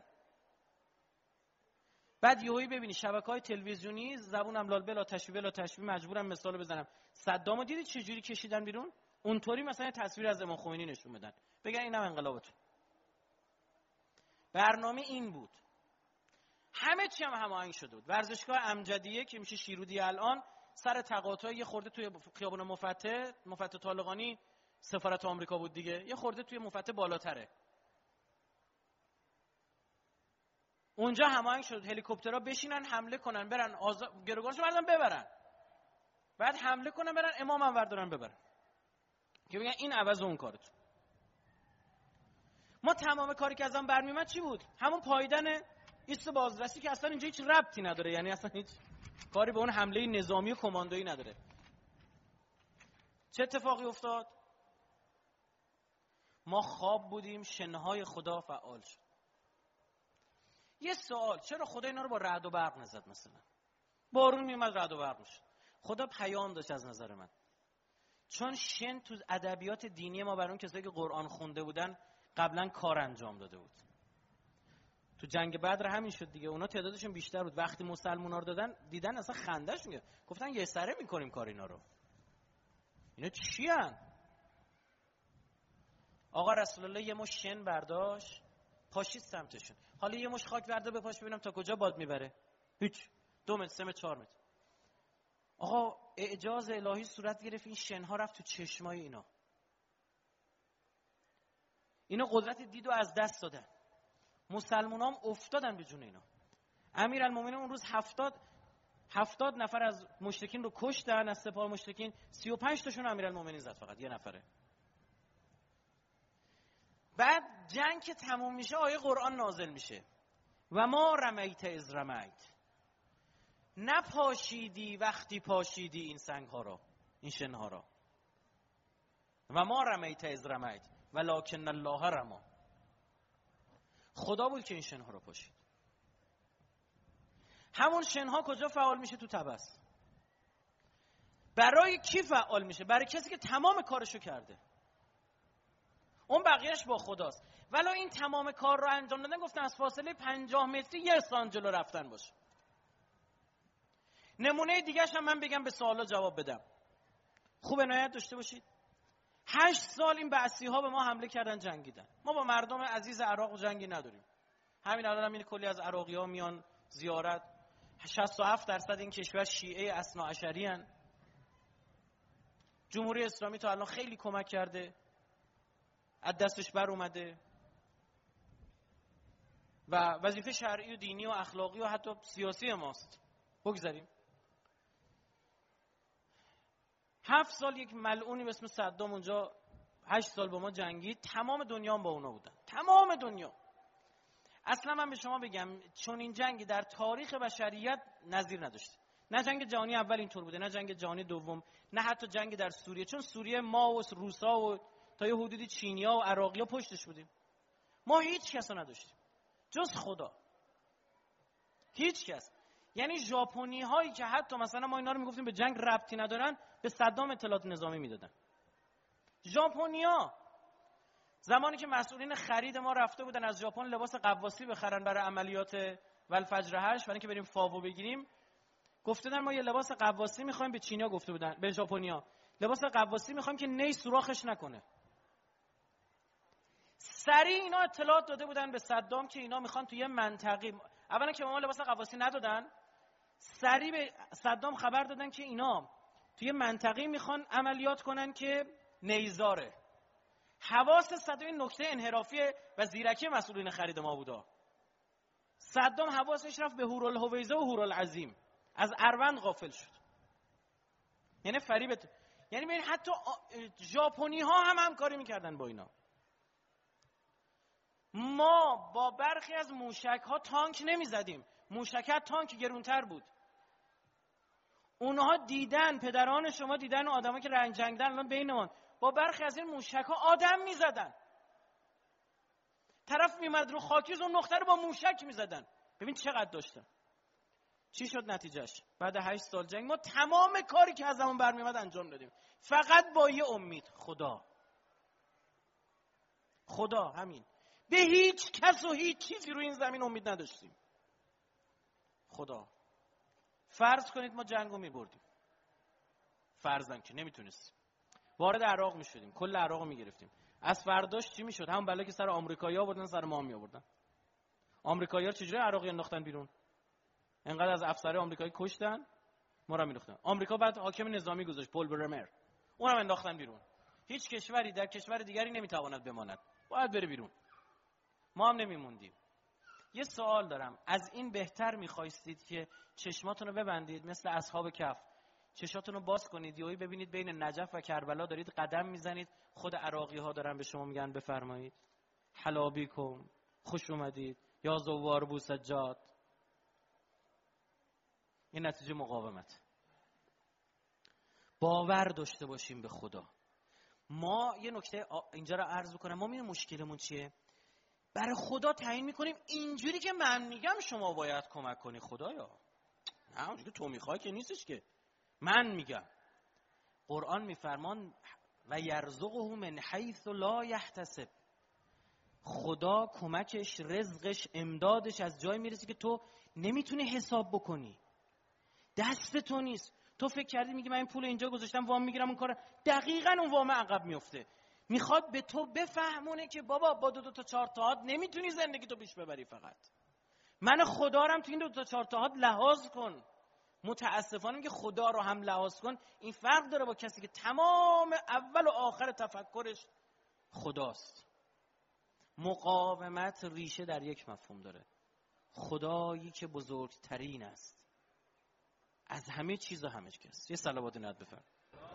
بعد یهویی ببینی شبکه‌های تلویزیونی زبونم لال بلا تشبیه بلا تشبیه مجبورم مثال بزنم. صدامو دیدید چه جوری کشیدن بیرون؟ اونطوری مثلا تصویر از امام خمینی نشون بدن. بگن اینم انقلابتون. برنامه این بود. همه چی هم هماهنگ شده بود. ورزشگاه امجدیه که میشه شیرودی الان سر تقاطع یه خورده توی خیابون مفتح، مفتح طالقانی سفارت آمریکا بود دیگه. یه خورده توی مفتح بالاتره. اونجا هماهنگ شد هلیکوپترها بشینن حمله کنن برن آزاد گروگانشو بردن ببرن. بعد حمله کنن برن امامم بردارن ببرن. که بگن این عوض اون کارتون. ما تمام کاری که ازم برمیومد چی بود؟ همون پاییدن ایست بازرسی که اصلا اینجا هیچ ربطی نداره، یعنی اصلا هیچ کاری به اون حمله نظامی و کماندویی نداره. چه اتفاقی افتاد؟ ما خواب بودیم، شنهای خدا فعال شد. یه سوال، چرا خدا اینا رو با رعد و برق نزد؟ مثلا بارون میومد رعد و برق میشد. خدا پیام داشت از نظر من. چون شن تو ادبیات دینی ما برای اون کسایی که قرآن خونده بودن قبلا کار انجام داده بود. تو جنگ بدر همین شد دیگه، اونا تعدادشون بیشتر بود. وقتی مسلمونا رو دادن دیدن اصلا خنده‌شون گرفت، گفتن یه سره میکنیم کار اینا رو. اینا چی ان؟ آقا رسول الله یه مش شن برداشت پاشید سمتشون. حالا یه مش خاک بردا بپاش ببینم تا کجا باد میبره. هیچ. دو متر سه متر چهار متر. آقا اعجاز الهی صورت گرفت، این شنها رفت تو چشمای اینا. اینا قدرت دید و از دست دادن. مسلمونا هم افتادن به جون اینا. امیرالمومنین اون روز هفتاد هفتاد نفر از مشرکین رو کشتن، از سپاه مشرکین سی و پنج تاشون امیرالمومنین زد، فقط یه نفره. بعد جنگ که تموم میشه آیه قرآن نازل میشه و ما رمیت اذ رمیت، نپاشیدی وقتی پاشیدی این سنگ ها را، این شن ها را. و ما رمیت اذ رمیت ولکن الله رما، خدا بود که این شن ها را پاشید. همون شن ها کجا فعال میشه؟ تو تبس. برای کی فعال میشه؟ برای کسی که تمام کارشو کرده. اون بقیهش با خداست. ولی این تمام کار رو انجام دادن گفتن از فاصله پنجاه متری یه سان جلو رفتن باشه. نمونه دیگه‌ش هم من بگم به سوالا جواب بدم. خوب عنایت داشته باشید. هشت سال این بعثی ها به ما حمله کردن، جنگیدن. ما با مردم عزیز عراق جنگی نداریم. همین الان هم این کلی از عراقی ها میان زیارت. شصت و هفت درصد این کشور شیعه اثناعشری ان. جمهوری اسلامی تا الان خیلی کمک کرده، از دستش بر اومده و وظیفه شرعی و دینی و اخلاقی و حتی سیاسی ماست. بگذاریم. هفت سال یک ملعونی به اسم صدام اونجا هشت سال با ما جنگید. تمام دنیا هم با اونا بودن، تمام دنیا. اصلا من به شما بگم چون این جنگی در تاریخ بشریت نظیر نداشته. نه جنگ جهانی اول اینطور بوده، نه جنگ جهانی دوم، نه حتی جنگ در سوریه. چون سوریه ما و روسا و تا یه حدودی چینیا و عراقیا پشتش بودیم. ما هیچ کس رو نداشتیم جز خدا. هیچ کس. یعنی ژاپنی هایی که حتی مثلا ما اینا رو میگفتیم به جنگ ربطی ندارن، به صدام اطلاعات نظامی میدادن. ژاپنیا زمانی که مسئولین خرید ما رفته بودن از ژاپن لباس قواسی بخرن برای عملیات والفجر هشت، برای اینکه بریم فاوو بگیریم، گفته بودن ما یه لباس قواسی میخوایم. به چینیا گفته بودن، به ژاپنیا لباس قواسی میخوایم که نی سوراخش نکنه. سریع اینا اطلاعات داده بودن به صدام که اینا میخوان توی منطقه، اولا که ما لباس قواسی ندادن، سریع به صدام خبر دادن که اینا توی منطقه میخوان عملیات کنن که نیزاره. حواس صدام این نکته انحرافی و زیرکی مسئولین خرید ما بودا. صدام حواسش رفت به هورالهویزه و هورالعظیم، از اروند غافل شد. یعنی فریبت، یعنی ببین حتی ژاپنی ها هم همکاری میکردن با اینا. ما با برخی از موشک ها تانک نمیزدیم، موشکت تانک گرونتر بود. اونها دیدن، پدران شما دیدن آدمایی که رنگ جنگیدن الان بینمان، با برخی از این موشک ها آدم میزدن. طرف میمد رو خاکیز اون نقطه رو با موشک میزدن. ببین چقدر داشتن. چی شد نتیجهش؟ بعد هشت سال جنگ ما تمام کاری که از همون برمیاد انجام دادیم، فقط با یه امید، خدا. خدا، همین. به هیچ کس و هیچ چیزی رو این زمین امید نداشتیم. خدا. فرض کنید ما جنگو میبردیم، فرضاً که نمیتونستیم، وارد عراق میشدیم، کل عراقو میگرفتیم. از فرداش چی میشد؟ همون بلا که سر آمریکایی‌ها بردن سر ما می آوردن. آمریکایی‌ها چجوری عراقی انداختن بیرون؟ انقدر از افسرهای آمریکایی کشتن، ما رو مینداختن. آمریکا بعد حاکم نظامی گذاشت، پل برمر، اونم انداختن بیرون. هیچ کشوری در کشور دیگری نمیتواند بماند، باید بره بیرون. ما هم نمیموندیم. یه سوال دارم، از این بهتر میخواستید که چشماتون رو ببندید مثل اصحاب کهف، چشاتون رو باز کنید، یهو ببینید بین نجف و کربلا دارید قدم میزنید، خود عراقی ها دارن به شما میگن بفرمایید حلا بیکم، خوش اومدید، یا زوار بو سجاد. این نتیجه مقاومت. باور داشته باشیم به خدا. ما یه نکته اینجا رو عرض کنم، ما می‌بینیم مشکلمون چیه؟ برای خدا تعیین میکنیم اینجوری که من میگم شما باید کمک کنی. خدایا نه اونجوری تو میخوای که نیستش، که من میگم. قرآن میفرمان و یرزقه من حیث لا یحتسب. خدا کمکش، رزقش، امدادش از جای میرسه که تو نمیتونی حساب بکنی، دست تو نیست. تو فکر کردی میگی من این پول اینجا گذاشتم وام میگیرم، اون کار دقیقاً اون وام عقب میفته. میخواد به تو بفهمونه که بابا با دو دو تا چهار تاهات نمیتونی زندگی تو پیش ببری. فقط من خدا رم تو این دو تا چهار تاهات لحاظ کن. متاسفانه که خدا رو هم لحاظ کن، این فرق داره با کسی که تمام اول و آخر تفکرش خداست. مقاومت ریشه در یک مفهوم داره: خدایی که بزرگترین است از همه چیز و همه کس. یه صلوات نعت بفرم.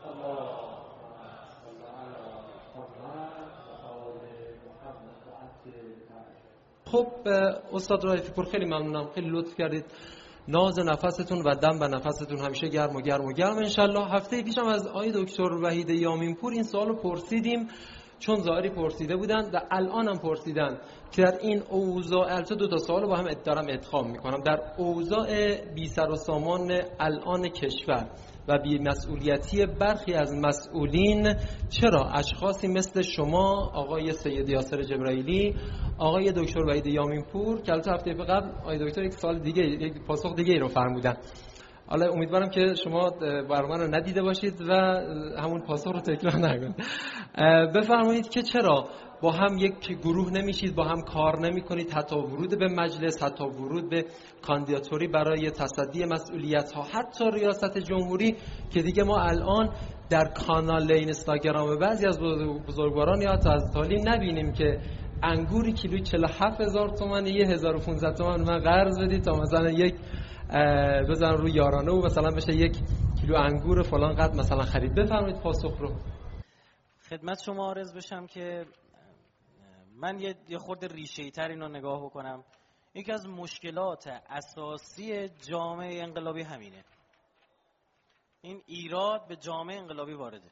خب استاد رائفی پور، خیلی ممنونم، خیلی لطف کردید. ناز نفستون و دم به نفستون همیشه گرم و گرم و گرم انشالله. هفته پیشم از آقای دکتر وحید یامین پور این سوالو پرسیدیم، چون ظاهری پرسیده بودن و الان هم پرسیدن که در این اوضاع، البته دو تا سوالو با هم دارم ادغام میکنم، در اوضاع بی سر و سامان الان کشور و بی مسئولیتی برخی از مسئولین، چرا اشخاصی مثل شما، آقای سید یاسر جبرائیلی، آقای دکتر وحید یامین پور، که البته هفته قبل آقای دکتر یک سوال دیگه، یک پاسخ دیگه ای رو فرمودن، حالا امیدوارم که شما برنامه رو ندیده باشید و همون پاسخ رو تکرار نکنید. بفرمایید که چرا با هم یک گروه نمیشید، با هم کار نمی کنید، حتی ورود به مجلس، حتی ورود به کاندیداتوری برای تصدی مسئولیت ها، حتی ریاست جمهوری، که دیگه ما الان در کانال اینستاگرام بعضی از بزرگواران یا حتی از تالی نبینیم که انگوری کیلویی چهل و هفت هزار تومان، یه هزار و پانصد تومان من قرض بدید تا مثلا یک بزن رو یارانه و مثلا بشه یک کیلو انگور فلان قد مثلا خرید. بفرمایید پاسخ رو. خدمت شما عرض بشم که من یه یه خورده ریشه‌ای تر اینو نگاه بکنم. یکی از مشکلات اساسی جامعه انقلابی همینه. این ایراد به جامعه انقلابی وارده.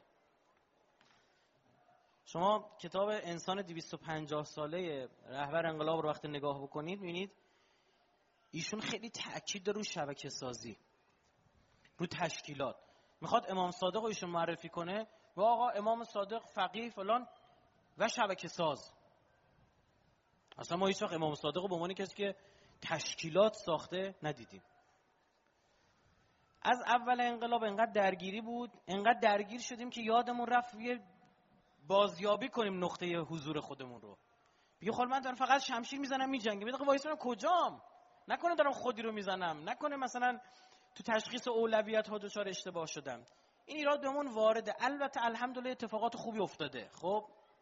شما کتاب انسان دویست و پنجاه ساله رهبر انقلاب رو وقتی نگاه بکنید می‌بینید ایشون خیلی تأکید داره رو شبکه سازی، رو تشکیلات. میخواد امام صادق رو ایشون معرفی کنه و آقا امام صادق فقیه فلان و شبکه ساز. اصلا ما هیچ وقت امام صادق رو به عنوان کسی که تشکیلات ساخته ندیدیم. از اول انقلاب انقدر درگیری بود، انقدر درگیر شدیم که یادمون رفت یه بازیابی کنیم نقطه حضور خودمون رو. بگه خب من دارم فقط شمشیر میزنم میجنگم، میگه وایسم کجام؟ نکنه دارم خودی رو میزنم، نکنه مثلا تو تشخیص اولویت ها دچار اشتباه شدم. این ایراد بهمون وارده. البته الحمدلله اتفاقات خوبی افتاده. خب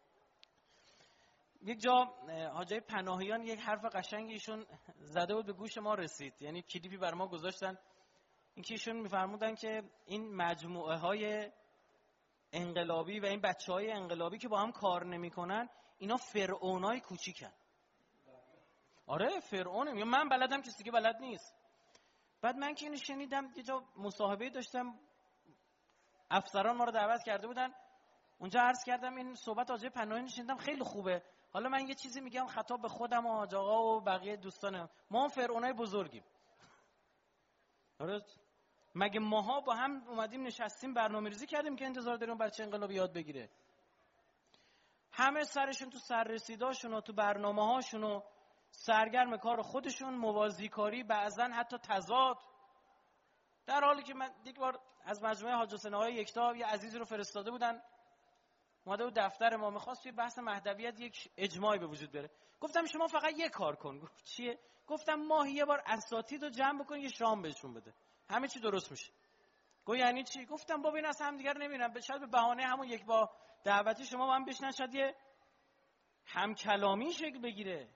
یک جا حاجی پناهیان یک حرف قشنگی ایشون زده بود، به گوش ما رسید، یعنی کلیپی بر ما گذاشتن. این که ایشون میفرمودن که این مجموعه های انقلابی و این بچه های انقلابی که با هم کار نمیکنن، اینا فرعونای کوچیکن. آره فرعونه، من بلدم کسی که بلد نیست. بعد من که اینو شنیدم، یه جا مصاحبه داشتم، افسران ما رو دعوت کرده بودن، اونجا عرض کردم این صحبت حاجی پناهیان شنیدم خیلی خوبه، حالا من یه چیزی میگم خطاب به خودم و حاج آقا و بقیه دوستانم، ما هم فرعونای بزرگیم. آره مگه ماها با هم اومدیم نشستیم برنامه‌ریزی کردیم که انتظار داریم بچه انقلابی یاد بگیره؟ همه سرشون تو سررسیداشون و تو برنامه‌هاشون و سرگرم کار خودشون، موازی کاری، بعضن حتی تضاد. در حالی که من یک بار از مجموعه حاج حسین آقای یکتا یه عزیزی رو فرستاده بودن، اومده بود دفتر ما، می‌خواست توی بحث مهدویت یک اجماعی به وجود بیاره. گفتم شما فقط یه کار کن. گفت چیه؟ گفتم ماهی یه بار اساتید رو جمع بکن یه شام بهشون بده، همه چی درست میشه. گفت یعنی چی؟ گفتم بابا این اصلا هم دیگه رو نمی‌بینن، شاید به بهانه همون یک با دعوتی شما با هم بشنن، شاید یه همکلامی شکل بگیره.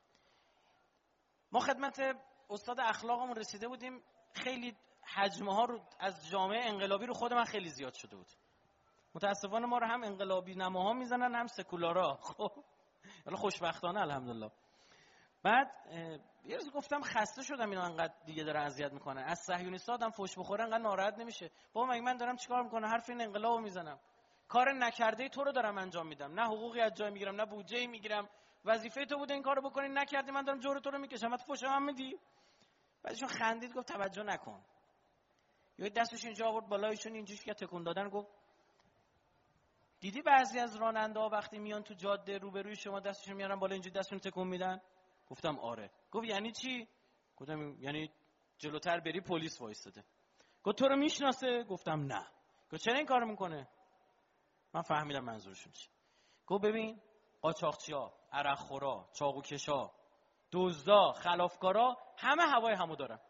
ما خدمت استاد اخلاقمون رسیده بودیم، خیلی حجمه ها رو از جامعه انقلابی رو خود من خیلی زیاد شده بود. متاسفانه ما رو هم انقلابی نماها میزنن هم سکولارا. خب حالا خوشبختانه الحمدلله. بعد یه روز گفتم خسته شدم اینو انقدر دیگه داره اذیت میکنه، از صهیونیست‌ها آدم فوش بخوره انقدر ناراحت نمیشه. بابا مگه من دارم چیکار میکنم؟ حرف این انقلابو میزنم، کار نکرده تو رو دارم انجام میدم، نه حقوقی از جای میگیرم نه بودجه میگیرم، وظیفه تو بوده این کارو بکنی نکردی، من دارم جور تو رو میکشم، بعد فوش من میدی. بعدشون خندید گفت توجه نکن. یه دستش اینجا آورد بالایشون اینجوری که تکون دادن، گفت دیدی بعضی از راننده‌ها وقتی میان تو جاده روبروی شما دستشون میارن بالا اینجوری دستشون تکون میدن؟ گفتم آره. گفت یعنی چی؟ گفتم یعنی جلوتر بری پلیس وایساده. گفت تو رو میشناسه؟ گفتم نه. گفت چرا این کارو میکنه؟ من فهمیدم منظورشون چیه. گفت ببین قاچاقچیا، عرقخورا، چاقوکشا، دزدا، خلافکارا همه هوای همو دارن.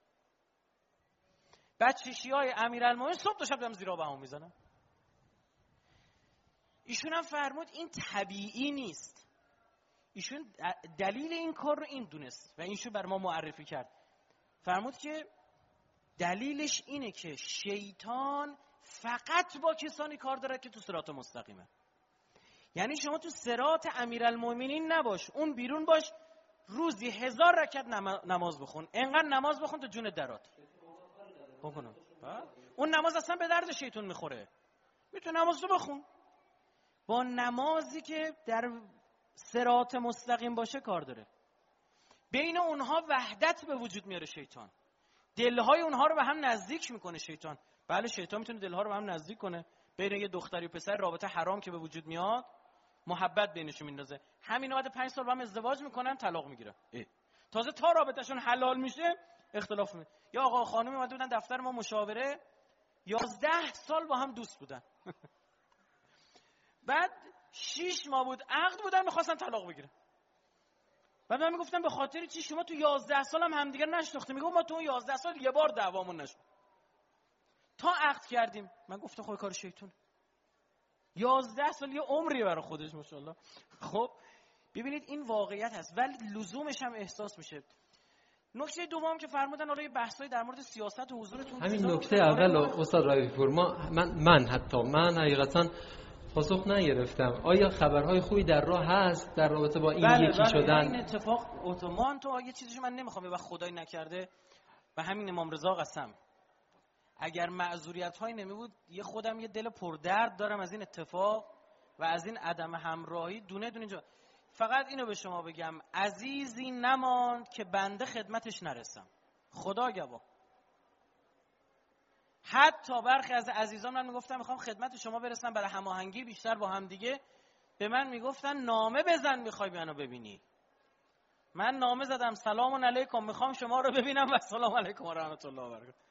بچه‌شیای امیرالمومنین صبح تا شب دارن زیر آب همو میزنن. ایشون هم فرمود این طبیعی نیست. ایشون دلیل این کار رو این دونست و اینشو بر ما معرفی کرد. فرمود که دلیلش اینه که شیطان فقط با کسانی کار داره که تو صراط مستقیمه. یعنی شما تو صراط امیرالمومنین نباش، اون بیرون باش، روزی هزار رکعت نماز بخون، انقدر نماز بخون تا جون درات بکنم. اون نماز اصلا به درد شیطان میخوره. میتونه نماز رو بخون، با نمازی که در صراط مستقیم باشه کار داره. بین اونها وحدت به وجود میاره شیطان، دلهای اونها رو به هم نزدیک میکنه شیطان. بله شیطان میتونه دلها رو به هم نزدیک کنه. بین یه دختری و پسر رابطه حرام که به وجود میاد محبت بینشون میندازه. همین بعد پنج سال با هم ازدواج میکنن طلاق میگیرن. تازه تا رابطهشون حلال میشه اختلاف میشه. یا آقا خانم اومده بودن دفتر ما مشاوره، یازده سال با هم دوست بودن بعد شش ماه بود عقد بودن میخواستن طلاق بگیرن. بعد من میگفتم به خاطر چی شما تو یازده سال هم همدیگر نشناختیم؟ میگم ما تو اون یازده سال یه بار دعوامون نشد تا عقد کردیم. من گفتم خب کار شیطون. یازده سال یه عمری برای خودش ماشاءالله. خب ببینید این واقعیت هست ولی لزومش هم احساس میشه. نکته دوم که فرمودن حالا یه بحثای در مورد سیاست و حضورتون همین نکته اول استاد رایفی پور ما من من حتی من حقیقتا پاسخ نگرفتم. آیا خبرهای خوبی در راه هست در رابطه با این بله یکی بله شدن؟ این اتفاق اتومان تو یه چیزیشو من نمیخوام یه وقت خدای نکرده و همین امام رضا قسم اگر معذوریت هایی نمی بود یه خودم یه دل پردرد دارم از این اتفاق و از این عدم همراهی دونه دونه جا. فقط اینو به شما بگم عزیزی نماند که بنده خدمتش نرسم. خدا گواه. حتی برخی از عزیزان من میگفتن میخوام خدمت شما برسم برای هماهنگی بیشتر با هم دیگه، به من میگفتن نامه بزن میخوای منو ببینی. من نامه زدم سلام علیکم میخوام شما رو ببینم و سلام علیکم و رحمت الله و برکاته.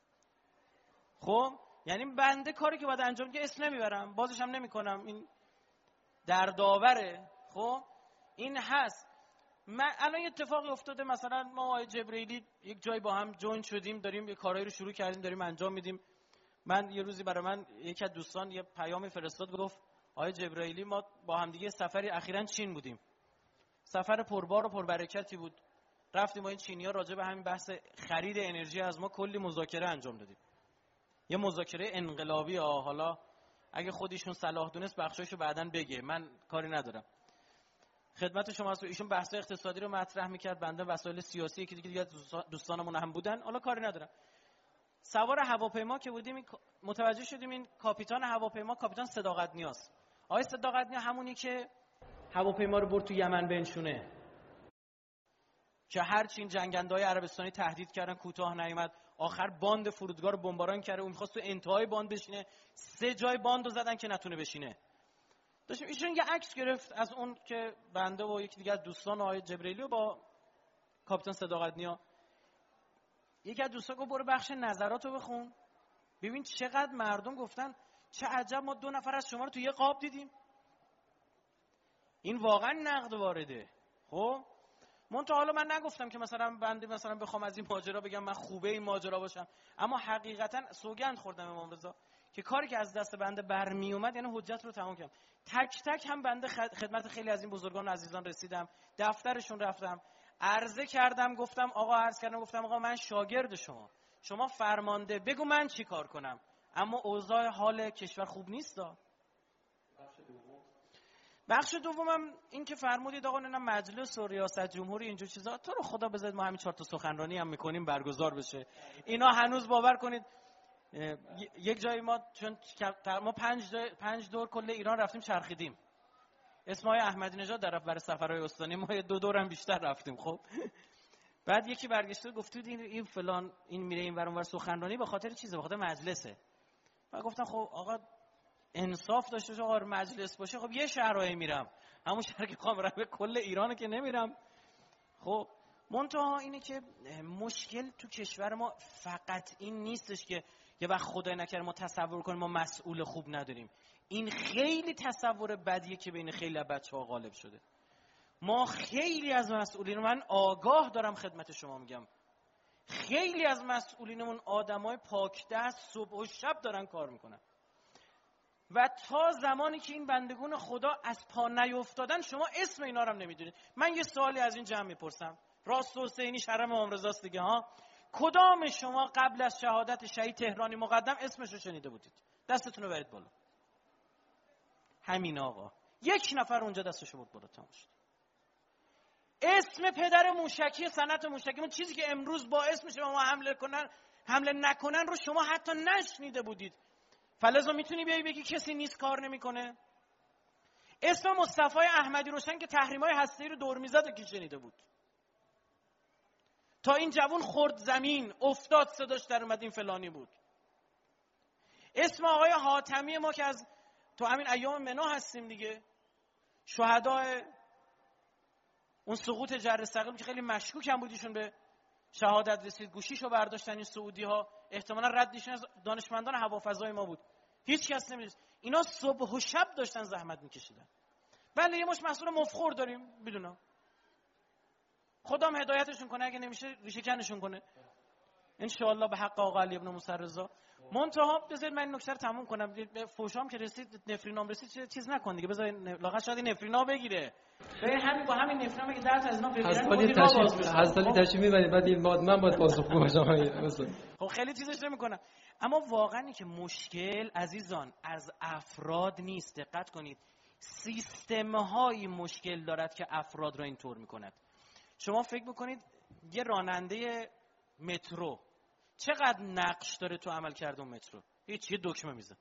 خب یعنی بنده کاری که باید انجام که اسم نمیبرم بازش هم نمیکنم، این دردآوره. خب این هست. من الان یه اتفاقی افتاده مثلا ما آقای جبرئیلی یک جایی با هم جوین شدیم داریم یه کارایی رو شروع کردیم داریم انجام میدیم. من یه روزی برای من یکی از دوستان یه پیامی فرستاد گفت آقای جبرئیلی ما با هم دیگه سفری اخیراً چین بودیم، سفر پربار و پربرکتی بود، رفتیم با این چینی‌ها راجع به همین بحث خرید انرژی از ما کلی مذاکره انجام دادیم. یه مذاکره انقلابی ها. حالا اگه خودشون صلاح دونست بخشایشو بعداً بگه، من کاری ندارم. خدمت شما هست. ایشون بحث اقتصادی رو مطرح میکرد، بنده وسایل سیاسی که دیگه دوستانمون هم بودن، حالا کاری ندارم. سوار هواپیما که بودیم متوجه شدیم این کاپیتان هواپیما کاپیتان صداقت نیاز. آقای صداقت نیا همونی که هواپیما رو برد تو یمن بنشونه، که هرچی این جنگنده‌های عربستانی تهدید کردن کوتاه نیامد، آخر باند فرودگاه رو بمباران کرده، اون می‌خواست تو انتهای باند بشینه، سه جای باند رو زدن که نتونه بشینه. داشتیم ایشون یه عکس گرفت از اون که بنده و یکی دیگه از دوستان آقای جبرئیلی با کاپیتان صداقت نیا. یکی از دوستان گفت برو بخش نظراتو بخون ببین چقدر مردم گفتن چه عجب ما دو نفر از شما رو تو یه قاب دیدیم. این واقعا نقد وارده. خب من تا حالا من نگفتم که مثلا بنده مثلا بخوام از این ماجرا بگم من خوبه این ماجرا باشم، اما حقیقتا سوگند خوردم امام رضا که کاری که از دست بنده برمی اومد یعنی حجت رو تمام کردم. تک تک هم بنده خدمت خیلی از این بزرگان و عزیزان رسیدم، دفترشون رفتم، عرضه کردم، گفتم آقا عرض کردم گفتم آقا من شاگرد شما، شما فرمانده، بگو من چی کار کنم، اما اوضاع حال کشور خوب نیست. دا بخش دومم این که فرمودید آقا نه مجلس و ریاست جمهوری اینجور چیزا، تو رو خدا بذارید ما همین چهار تا سخنرانی هم میکنیم برگزار بشه. اینا هنوز باور کنید یک جایی ما چون ما پنج دور, پنج دور کل ایران رفتیم چرخیدیم. اسماعیل احمدی نژاد در برای سفرهای استانی ما دو دور هم بیشتر رفتیم. خب بعد یکی برگشته گفت این این فلان این میره این ور اون ور سخنرانی به خاطر چیزه، به خاطر مجلسه. بعد گفتم خب آقا انصاف داشته باشه، آقا مجلس باشه خب یه شهرایی میرم، همون شهر که خواهم برم کل ایران که نمیرم. خب منتها اینه که مشکل تو کشور ما فقط این نیستش که یه وقت خدای نکرده ما تصور کنیم ما مسئول خوب نداریم. این خیلی تصور بدیه که بین خیلی از بچه‌ها غالب شده. ما خیلی از مسئولین، من آگاه دارم خدمت شما میگم، خیلی از مسئولینمون آدمای پاک دست صبح و شب دارن کار میکنن و تا زمانی که این بندگون خدا از پا نیفتادن شما اسم اینا رو هم نمیدونید. من یه سوالی از این جمع میپرسم، راست حسینی شرم امام رضاست دیگه ها، کدام شما قبل از شهادت شهید تهرانی مقدم اسمش رو شنیده بودید؟ دستتون رو برید بالا. همین آقا یک نفر اونجا دستشو برد بالا، تمام شد. اسم پدر موشکی صنعت موشکی، اون چیزی که امروز باعث میشه ما حمله کنن حمله نکنن رو شما حتی نشنیده بودید. فلزا میتونی بیایی بگی کسی نیست کار نمیکنه؟ اسم مصطفی احمدی روشن که تحریم‌های هسته‌ای رو دور میزد کی شنیده بود؟ تا این جوون خورد زمین افتاد صداش در اومد این فلانی بود. اسم آقای حاتمی ما که از تو همین ایام منا هستیم دیگه، شهدای اون سقوط جره ثقیل که خیلی مشکوک هم بودیشون به شهادت رسید، گوشیشو برداشتن این سعودی ها، احتمالاً ردیشون از دانشمندان هوافضای ما بود، هیچ کس نمیدونست. اینا صبح و شب داشتن زحمت میکشیدن. بله یه مش مسئول مفخور داریم بدونم، خدام هدایتشون کنه، اگه نمیشه ریشه کنشون کنه ان شاء الله به حق آقا علی ابن موسی رضا. منتها بذارید من این نکته رو تموم کنم. به فوشام که رسید، نفرینام رسید، چیز نکن دیگه، بذار لاغت شاید نفرینا بگیره. به همین با همین نفرینا میگه درس از اینا بگیرن. حسالی تشریح میبرید بعد این من باید پاسخگو باشم. خب خیلی چیزش نمیکنم. اما واقعا که مشکل عزیزان از افراد نیست، دقت کنید، سیستم های مشکل دارد که افراد را اینطور میکند. شما فکر میکنید یه راننده مترو چقدر نقش داره تو عمل کردن مترو؟ هیچ، یه دکمه میزه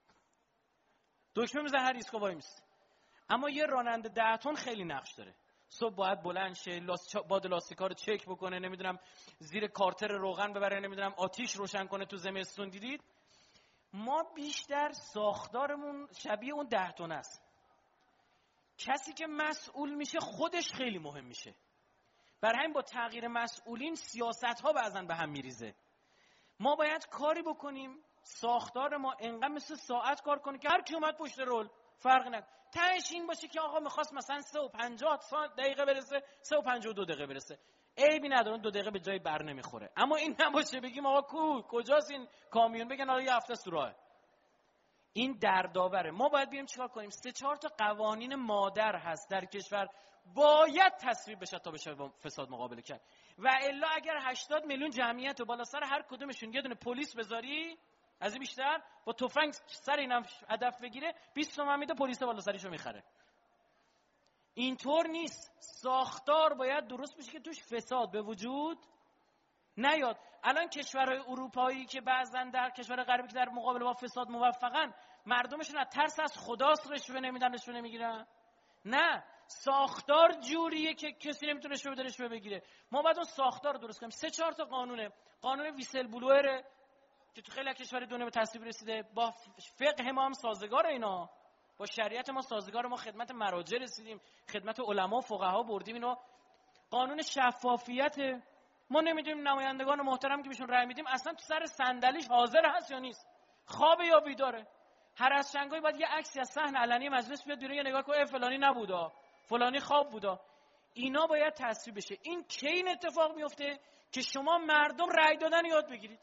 دکمه میزه هر ایستگاه وای میسته. اما یه راننده ده تن خیلی نقش داره. صبح باید بلند شه، لاس باد لاستیکا رو چک بکنه، نمیدونم زیر کارتر روغن ببره، نمیدونم آتیش روشن کنه تو زمستون. دیدید ما بیشتر ساختارمون شبیه اون ده تن است. کسی که مسئول میشه خودش خیلی مهم میشه. برای همین با تغییر مسئولین سیاست ها بعضن به هم میریزه. ما باید کاری بکنیم ساختار ما انقدر مثل ساعت کار کنه که هر کی اومد پشت رول فرق نکنه. تهش این باشه که آقا میخواست مثلا سه و پنجاه دقیقه برسه، سه و پنجاه و دو دقیقه برسه، عیبی نداره، دو دقیقه به جای بر نمیخوره. اما این نباشه بگیم آقا کو کجاست این کامیون، بگن آقا یه هفته سوراخ. این دردآوره. ما باید بیایم چیکار کنیم؟ سه چهار تا قوانین مادر هست در کشور باید تصویب بشه تا بشه با فساد مقابله کرد. و الا اگر هشتاد میلیون جمعیت و بالا سر هر کدومشون یه دونه پلیس بذاری، از این بیشتر با تفنگ سر اینم هدف بگیره، بیست تومن میده پلیس بالا سریشو میخره. اینطور نیست. ساختار باید درست بشه که توش فساد به وجود نیاد. الان کشورهای اروپایی که بعضن در کشور غربی که در مقابله با فساد موفقن، مردمشون از ترس از خداست رشوه نمیدن، رشوه نمیگیرن. نه، ساختار جوریه که کسی نمیتونه رشوه بده، رشوه بگیره. ما باید اون ساختار رو درست کنیم. سه چهار تا قانونه، قانون ویسل بلوئر که تو خیلی کشور دنیا به تصویب رسیده، با فقه ما هم سازگار، اینا با شریعت ما سازگار، ما خدمت مراجع رسیدیم، خدمت علما و فقها بردیم اینو. قانون شفافیت، ما نمیدونیم نمایندگان محترم که بهشون رأی میدیم اصلا تو سر صندلیش حاضر هست یا نیست، خوابه یا بیداره. هر از چنگایی باید یه عکسی از صحن علنی مجلس بیاد بیرون، یه نگاه کنه فلانی نبودا، فلانی خواب بودا. اینا باید تصویب بشه. این کی این اتفاق میفته؟ که شما مردم رأی دادن یاد بگیرید.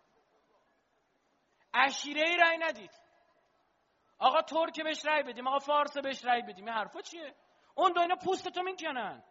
عشیره‌ای رأی ندید، آقا ترک بهش رأی بدیم، آقا فارس بهش رأی بدیم، این حرفا چیه؟ اون دو اینا پوستتو میکنن.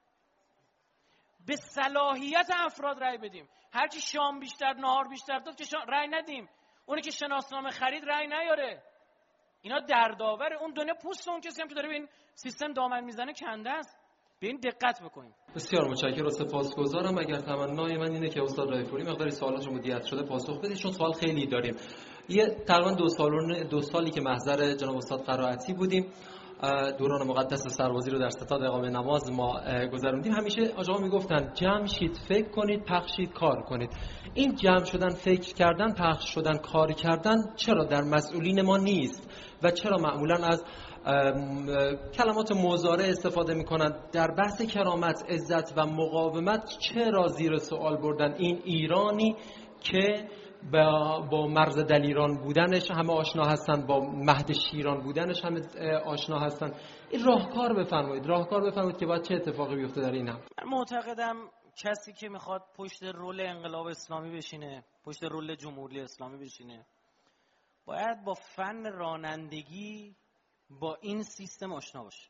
به صلاحیت افراد رأی بدیم. هر کی شام بیشتر نهار بیشتر داد که رأی ندیم، اونی که شناسنامه خرید رأی نیاره. اینا دردآوره. اون دنیا پوست اون کسی هم که داره به این سیستم دامن میزنه کنده است. به این دقت بکنیم. بسیار متشکرم و سپاسگزارم. اگر تمنای من اینه که استاد رایفپوری مقداری سوالات مدیریت شده پاسخ بدید، چون سوال خیلی داریم. یه تقریبا دو سال دو سالی که محضر جناب استاد قرائتی بودیم، دوران مقدس سربازی رو در ستاد اقامه نماز ما گذروندیم. همیشه آقا میگفتن جمع شید، فکر کنید، پخشید، کار کنید. این جمع شدن، فکر کردن، پخش شدن، کار کردن چرا در مسئولین ما نیست و چرا معمولا از کلمات موزاره استفاده میکنند؟ در بحث کرامت، عزت و مقاومت چرا زیر سوال بردن این ایرانی که با, با مرز دلیران بودنش همه آشنا هستن، با مهد شیران بودنش همه آشنا هستن. این راهکار بفرمایید، راهکار بفرمایید که باید چه اتفاقی بیفته در این هم. من معتقدم کسی که میخواد پشت رول انقلاب اسلامی بشینه، پشت رول جمهوری اسلامی بشینه، باید با فن رانندگی با این سیستم آشنا باشه.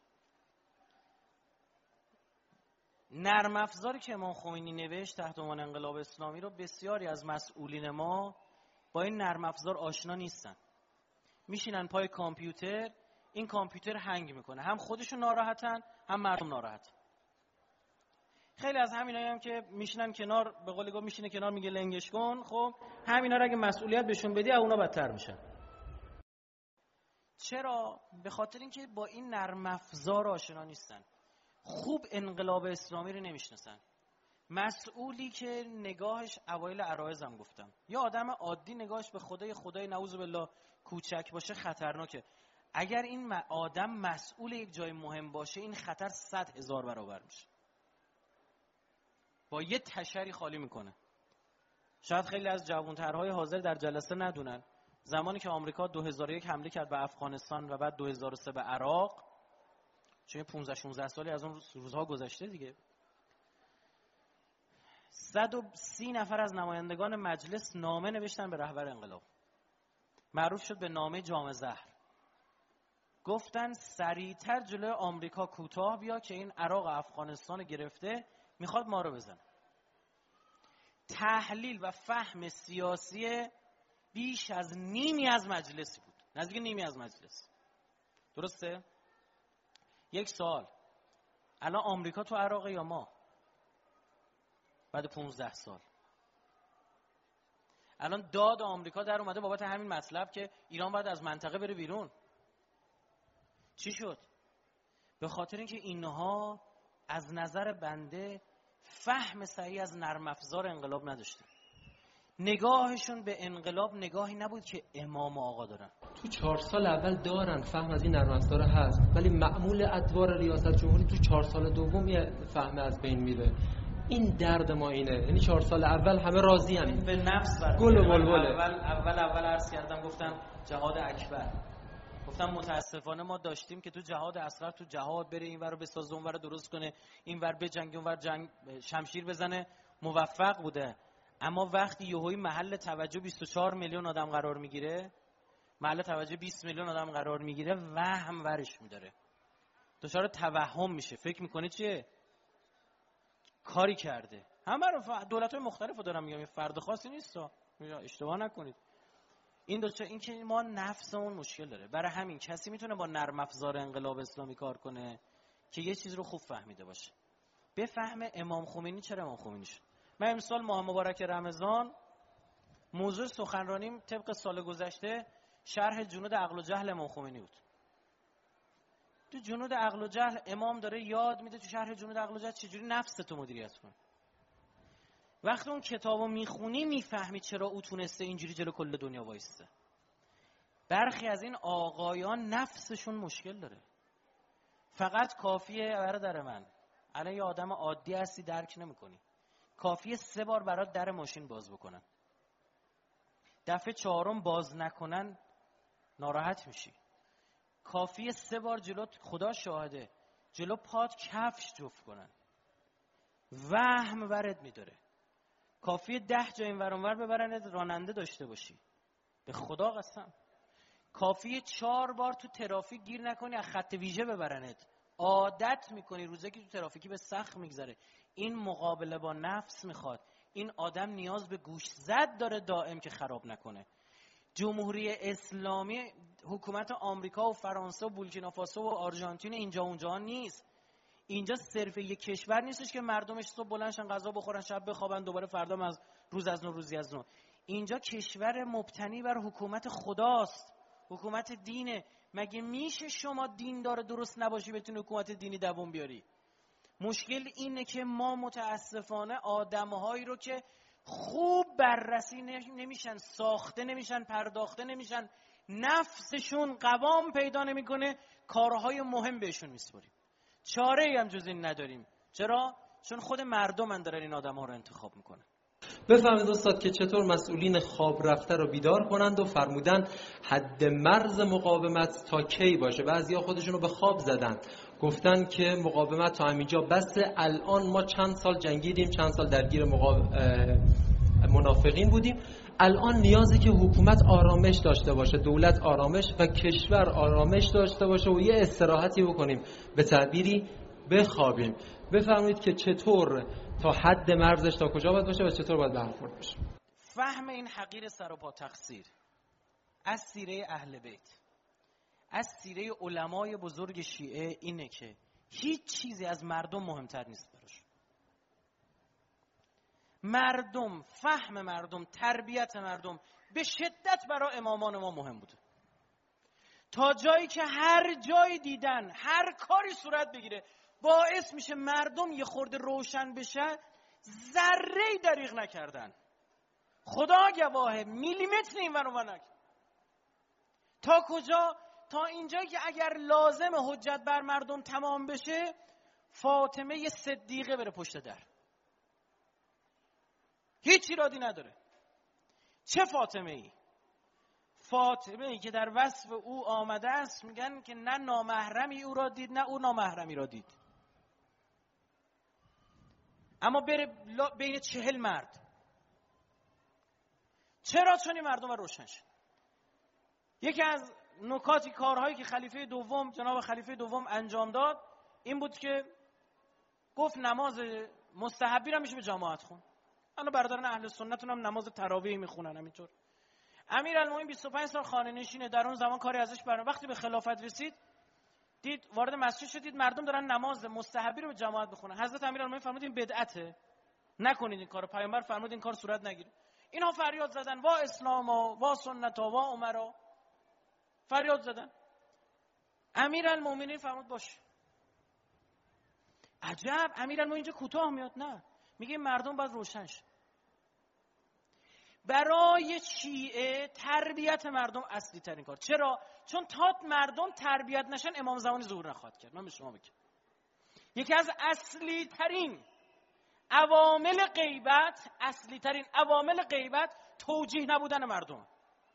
نرم افزاری که امام خمینی نوشت تحت عنوان انقلاب اسلامی رو بسیاری از مسئولین ما با این نرم افزار آشنا نیستن. میشینن پای کامپیوتر، این کامپیوتر هنگ میکنه، هم خودشون ناراحتن هم مردم ناراحت. خیلی از همینایی هم که میشینن کنار، به قول گفت میشینه کنار میگه لنگش کن، خب همینا رو اگه مسئولیت بهشون بدی اونا بدتر میشن. چرا؟ به خاطر اینکه با این نرم افزار آشنا نیستن، خوب انقلاب اسلامی رو نمیشناسن. مسئولی که نگاهش اوایل عرایزم گفتم، یا آدم عادی نگاهش به خدای خدای نعوذ بالله کوچک باشه خطرناکه. اگر این آدم مسئول یک جای مهم باشه این خطر صد هزار برابر میشه. با یه تشری خالی میکنه. شاید خیلی از جوانترهای حاضر در جلسه ندونن زمانی که آمریکا دو هزار و یک حمله کرد به افغانستان و بعد دو هزار و سه به عراق، چون پانزده شانزده سالی از اون روزها گذشته دیگه، صد و سی نفر از نمایندگان مجلس نامه نوشتن به رهبر انقلاب، معروف شد به نامه جام زهر. گفتن سریعتر جلوی آمریکا کوتاه بیا که این عراق افغانستان گرفته میخواد ما رو بزنه. تحلیل و فهم سیاسی بیش از نیمی از مجلسی بود، نزدیک نیمی از مجلس. درسته؟ یک سوال، الان آمریکا تو عراق یا ما؟ بعد پانزده سال الان داد آمریکا در اومده بابت همین مطلب که ایران باید از منطقه بره بیرون. چی شد؟ به خاطر اینکه اینها از نظر بنده فهم صحیح از نرم افزار انقلاب نداشته. نگاهشون به انقلاب نگاهی نبود که امام آقا دارن. تو چهار سال اول دارن فهم از این نرم افزار هست، ولی معمول ادوار ریاست جمهوری تو چهار سال دوم یه فهم از بین میره. این درد ما اینه، یعنی چهار سال اول همه راضی هم به نفس برد. گل و بلبله. اول اول اول عرض کردم، گفتم جهاد اکبر، گفتم متاسفانه ما داشتیم که تو جهاد اصغر تو جهاد بره این ور بسازه اون ور درست کنه، این ور به جنگ اون ور جنگ شمشیر بزنه، موفق بوده. اما وقتی یهویی محل توجه بیست و چهار میلیون آدم قرار میگیره، محل توجه بیست میلیون آدم قرار میگیره، وهم ورش میداره، دچار توهم میشه، فکر میکنه چیه کاری کرده. همه رو دولت‌های مختلف رو دارم میگم، فرد خاصی نیست، اشتباه نکنید. این دو این که ما نفسمون مشکل داره. برای همین کسی میتونه با نرم افزار انقلاب اسلامی کار کنه که یه چیز رو خوب فهمیده باشه، بفهمه امام خمینی چرا امام خمینی شد. من امسال ماه مبارک رمضان موضوع سخنرانیم طبق سال گذشته شرح جنود عقل و جهل امام خمینی بود. تو جنود عقل و جهل امام داره یاد میده تو شرح جنود عقل و جهل چجوری نفستو مدیریت کنی. وقتی اون کتابو میخونی میفهمی چرا او تونسته اینجوری جلو کل دنیا وایسته. برخی از این آقایان نفسشون مشکل داره. فقط کافیه برادر من، الان یه آدم عادی هستی درک نمیکنی، کافیه سه بار برات در ماشین باز بکنن، دفعه چهارم باز نکنن ناراحت میشی. کافیه سه بار جلو، خدا شاهده، جلو پات کفش جفت کنن، وهم ورد میداره. کافیه ده جا این ور اونور ببرنت راننده داشته باشی، به خدا قسم. کافیه چهار بار تو ترافیک گیر نکنی از خط ویژه ببرنت، عادت میکنی، روزه که تو ترافیکی به سخت میگذره. این مقابله با نفس میخواد. این آدم نیاز به گوش زد داره دائم که خراب نکنه. جمهوری اسلامی، حکومت آمریکا و فرانسه و بورکینافاسو و آرژانتین اینجا اونجا نیست. اینجا صرف یک کشور نیستش که مردمش صبح بلندشن غذا بخورن شب بخوابن دوباره فردا از روز از نو روزی از نو. اینجا کشور مبتنی بر حکومت خداست، حکومت دینه. مگه میشه شما دیندار درست نباشی بتونی حکومت دینی دوام بیاری؟ مشکل اینه که ما متاسفانه آدمهایی رو که خوب بررسی نمیشن، ساخته نمیشن، پرداخته نمیشن، نفسشون قوام پیدا نمیکنه، کارهای مهم بهشون میسپاریم. چاره ای هم جز این نداریم. چرا؟ چون خود مردم من دارن این آدم ها رو انتخاب میکنن. بفهمید استاد که چطور مسئولین خواب رفته رو بیدار کنند و فرمودن حد مرز مقاومت تا کی باشه. بعضیا خودشون رو به خواب زدن، گفتن که مقاومت تا همینجا بسه. الان ما چند سال جنگیدیم، چند سال درگیر مقاو... منافقین بودیم. الان نیازه که حکومت آرامش داشته باشه، دولت آرامش و کشور آرامش داشته باشه و یه استراحتی بکنیم، به تعبیری بخوابیم. بفرمایید که چطور تا حد مرزش تا کجا باید باشه و چطور باید برخورد بشه. فهم این حقیر سر و پا تقصیر از سیره اهل بیت، از سیره علمای بزرگ شیعه اینه که هیچ چیزی از مردم مهمتر نیست براش. مردم، فهم مردم، تربیت مردم به شدت برای امامان ما مهم بوده، تا جایی که هر جایی دیدن هر کاری صورت بگیره باعث میشه مردم یه خورده روشن بشه، ذره‌ای دریغ نکردن. خدا گواهه میلیمتر این ور اون نکرد. تا کجا؟ تا اینجایی که اگر لازم حجت بر مردم تمام بشه فاطمه یه صدیقه بره پشت در، هیچ ایرادی نداره. چه فاطمه ای؟ فاطمه ای که در وصف او آمده است میگن که نه نامحرمی او را دید نه او نامحرمی را دید، اما بره بین چهل مرد. چرا؟ چون این مردم روشن شد. یکی از نکاتی کارهایی که خلیفه دوم جناب خلیفه دوم انجام داد این بود که گفت نماز مستحبی را میشه به جماعت خون. انا برادران اهل سنتون هم نماز تراویح میخونن همینطور. امیرالمومنین بیست و پنج سال خانه نشینه، در اون زمان کاری ازش برنامه. وقتی به خلافت رسید دید وارد مسجد شدید مردم دارن نماز مستحبی رو به جماعت بخونن. حضرت امیرالمومنین فرمود این بدعته، نکنید این کارو. پیامبر فرمود این کار صورت نگیره. اینها فریاد زدن وا اسلاما وا سنتا وا عمرا، فریاد زدن. امیرالمومنین فرمود باش. عجب، امیرالمومنین اینجا کوتاه میاد؟ نه، میگه مردم باید روشن شه. برای شیعه تربیت مردم اصلی ترین کار. چرا؟ چون تا مردم تربیت نشن امام زمانی ظهور نخواهد کرد. من به شما بگم یکی از اصلی ترین عوامل غیبت، اصلی ترین عوامل غیبت توجیه نبودن مردم.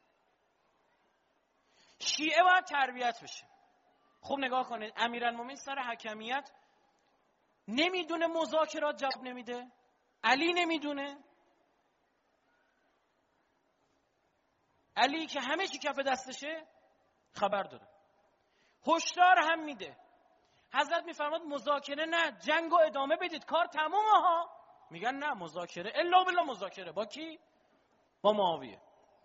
شیعه باید تربیت بشه. خوب نگاه کنید، امیرالمومنین سر حکمیت نمیدونه مذاکرات جواب نمیده، علی نمیدونه، علی که همه چی کف دستشه خبر داره، هشدار هم میده. حضرت میفرماد مذاکره نه، جنگو ادامه بدید، کار تمومه ها. میگن نه مذاکره، الا بالله مذاکره. با کی؟ با معاویه.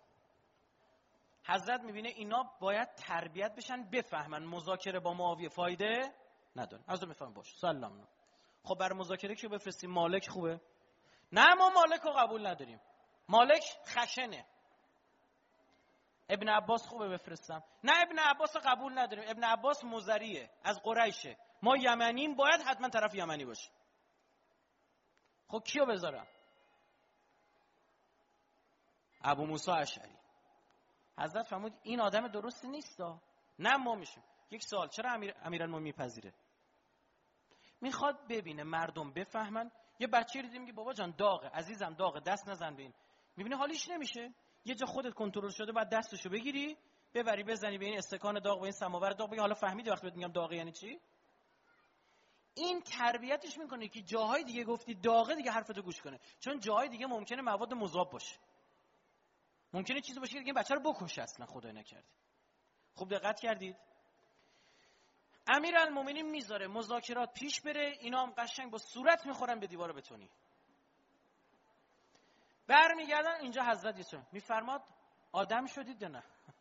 حضرت میبینه اینا باید تربیت بشن، بفهمن مذاکره با معاویه فایده نداره. حضرت میفهم باشه سلام. خب برای مذاکره کیو بفرستیم؟ مالک خوبه؟ نه ما مالک رو قبول نداریم، مالک خشنه. ابن عباس خوبه بفرستم؟ نه ابن عباس قبول نداریم، ابن عباس مزریه، از قریشه، ما یمنیم، باید حتما طرف یمنی باشه. خب کیو بذارم؟ ابو موسی اشعری. حضرت فرمود این آدم درستی نیستا. نه ما میشیم. یک سوال، چرا امیر امیرالمومنین میپذیره؟ میخواد ببینه مردم بفهمن. یه بچه رو دیدیم که بابا جان داغه، عزیزم داغه، دست نزن به این. میبینه حالیش نمیشه، یه جا خودت کنترل شده بعد دستشو بگیری ببری بزنی به این استکان داغ، به این سماور داغ، بگی حالا فهمیدی وقتی بهت میگم داغه یعنی چی؟ این تربیتش میکنه که جاهای دیگه گفتی داغه دیگه حرفتو گوش کنه، چون جاهای دیگه ممکنه مواد مذاب باشه، ممکنه چیزی باشه که این بچه رو بکشه اصلا خدای نکرده. خوب دقت کردید؟ امیرالمومنین میذاره مذاکرات پیش بره، اینا هم قشنگ با صورت میخورن به دیوار بتونی. برمیگردن اینجا حضرت یسوع میفرماد آدم شدید یا نه؟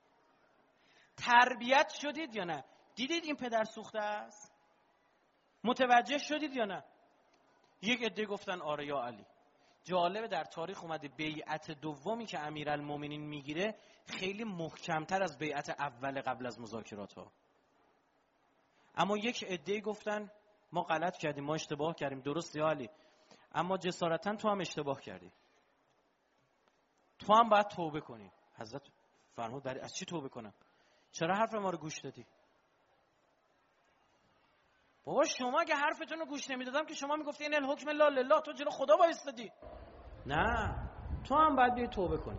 تربیت شدید یا نه؟ دیدید این پدر سوخته است؟ متوجه شدید یا نه؟ یک عده گفتن آره یا علی. جالبه در تاریخ اومده بیعت دومی که امیرالمومنین میگیره خیلی محکمتر از بیعت اول قبل از مذاکرات ها. اما یک عده گفتن ما غلط کردیم، ما اشتباه کردیم. درست یا علی، اما جسارتا تو هم اشتباه کردی، تو هم باید توبه کنی. حضرت فرمود برای از چی توبه کنم؟ چرا حرف ما رو گوش دادی؟ بابا شما اگه حرفتون رو گوش نمیدادم که شما میگفتی این الحکم الا لله، تو جلو خدا وایسادی. نه، تو هم باید بیای توبه کنی.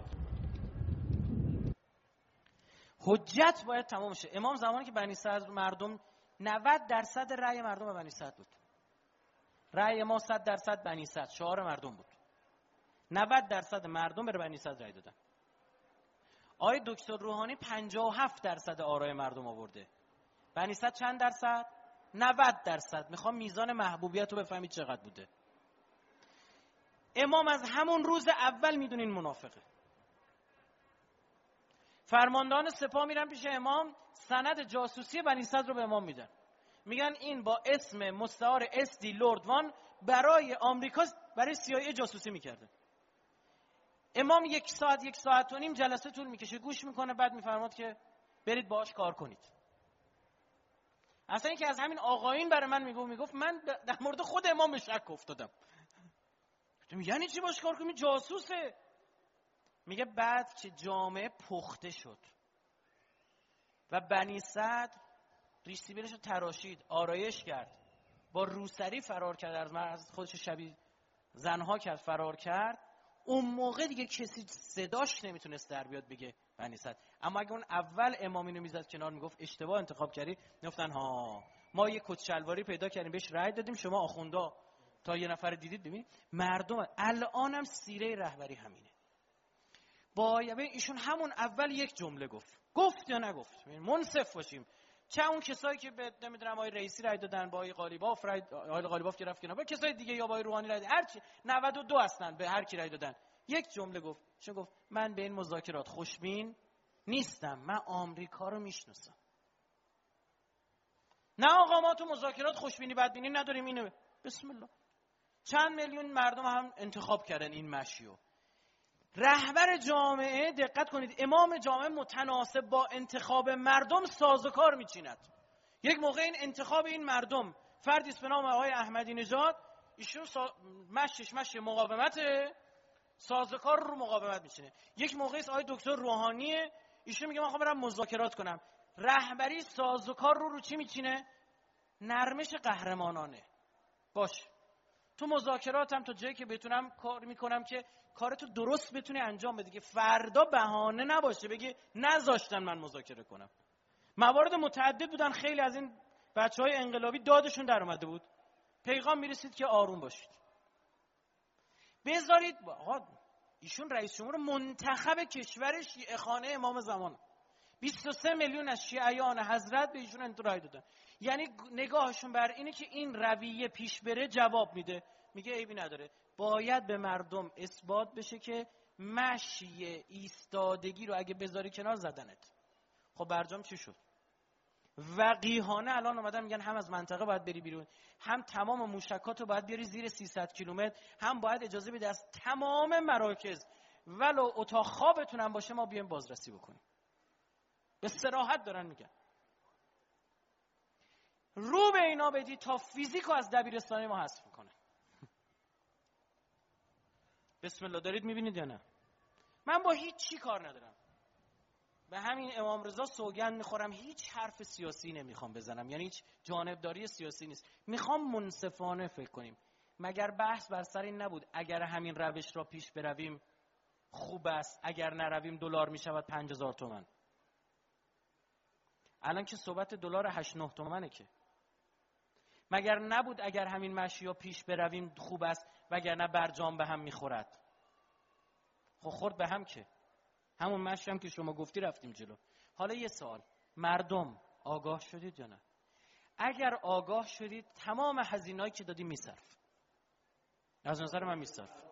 حجت باید تمام شه. امام زمانی که بنی صدر مردم نود درصد رأی مردم به بنی صدر بود. رأی ما صد درصد بنی صدر شعار مردم بود. نود درصد مردم به بنی صدر رأی دادن. آقای دکتر روحانی پنجاه و هفت درصد آرای مردم آورده. بنی صدر چند درصد؟ نود درصد. میخوام میزان محبوبیت رو بفهمید چقدر بوده. امام از همون روز اول میدونین منافقه. فرماندهان سپاه میرن پیش امام، سند جاسوسی بنی صدر رو به امام میدن. میگن این با اسم مستعار اس دی لورد وان برای آمریکا برای سی آی ای جاسوسی میکرده. امام یک ساعت یک ساعت و نیم جلسه طول میکشه، گوش میکنه، بعد میفرماد که برید باهاش کار کنید. اصلا این که از همین آقایین برای من میگفت میگفت من در مورد خود امام به شک افتادم. گفتم یعنی چی باهاش کار کنی؟ جاسوسه. میگه بعد که جامعه پخته شد و بنی صدر ریسیبرش رو تراشید، آرایش کرد، با روسری فرار کرد، از مرز خودش شبیه زنها کرد، فرار کرد، اون موقع دیگه کسی صداش نمیتونست در بیاد بگه بنی صدر. اما اگه اون اول امام اینو میزد کنار میگفت اشتباه انتخاب کردی، میگفتن ها ما یه کت شلواری پیدا کردیم بهش رأی دادیم، شما آخوندا تا یه نفر دیدید. ببین مردم الانم سیره رهبری همینه. با ایشون همون اول یک جمله گفت، گفت یا نگفت، منصف باشیم. چه اون کسایی که به نمیدونم آقای رئیسی رای دادن، با آقای قالیباف رای، آقای قالیباف که رفت کنار، با کسای دیگه یا با آقای روحانی رای دادن، هر چی نود و دو هستن به هر کی رای دادن، یک جمله گفت. چه گفت؟ من به این مذاکرات خوشبین نیستم، من آمریکا رو میشناسم. نه آقا ما تو مذاکرات خوشبینی بدبینی نداریم. اینو بسم الله چند میلیون مردم هم انتخاب کردن این مشیو. رهبر جامعه، دقت کنید، امام جامعه متناسب با انتخاب مردم سازوکار میچیند. یک موقع این انتخاب این مردم، فردی به نام آقای احمدی نژاد، ایشون سا... مشش مش مقاومت، سازوکار رو مقاومت میچینه. یک موقعی است آقای دکتر روحانی، ایشون میگه من میخوام برم مذاکرات کنم. رهبری سازوکار رو رو چی میچینه؟ نرمش قهرمانانه. باش تو مذاکراتم تا جایی که بتونم کار میکنم که کارتو درست بتونی انجام بدی، که فردا بهانه نباشه بگی نذاشتن من مذاکره کنم. موارد متعدد بودن، خیلی از این بچهای انقلابی دادشون در اومده بود. پیغام میرسید که آروم باشید، بذارید. آقا ایشون رئیس جمهور منتخب کشورش، خانه امام زمان، بیست و سه میلیون از شیعیان حضرت به ایشون انترای دادن. یعنی نگاهشون بر اینه که این رویه پیش بره، جواب میده، میگه عیبی نداره. باید به مردم اثبات بشه که مشی ایستادگی رو اگه بذاری کنار زدنت. خب برجام چی شد؟ وقیحانه الان اومدن میگن هم از منطقه باید بری بیرون، هم تمام موشکات رو باید بیاری زیر سیصد کیلومتر، هم باید اجازه بده از تمام مراکز ولو اتاق خوابتون هم باشه ما بیایم بازرسی بکنیم. به صراحت دارن میگن. رو به اینا بدی تا فیزیکو از دبیرستانی ما حذف میکنه. بسم الله. دارید میبینید یا نه؟ من با هیچ چی کار ندارم. به همین امام رضا سوگند میخورم هیچ حرف سیاسی نمیخوام بزنم، یعنی هیچ جانبداری سیاسی نیست. میخوام منصفانه فکر کنیم. مگر بحث بر سر این نبود اگر همین روش را پیش برویم خوب است، اگر نرویم دلار میشود پنج هزار تومان. الان که صحبت دلار هشت نه تومنه. که مگر نبود اگر همین مشی ها پیش برویم خوب است وگرنه برجام به هم میخورد. خب خورد به هم. که همون مشی هم که شما گفتی رفتیم جلو. حالا یه سوال، مردم آگاه شدید یا نه؟ اگر آگاه شدید تمام هزینه‌ای که دادی میصرف. از نظر من میصرف.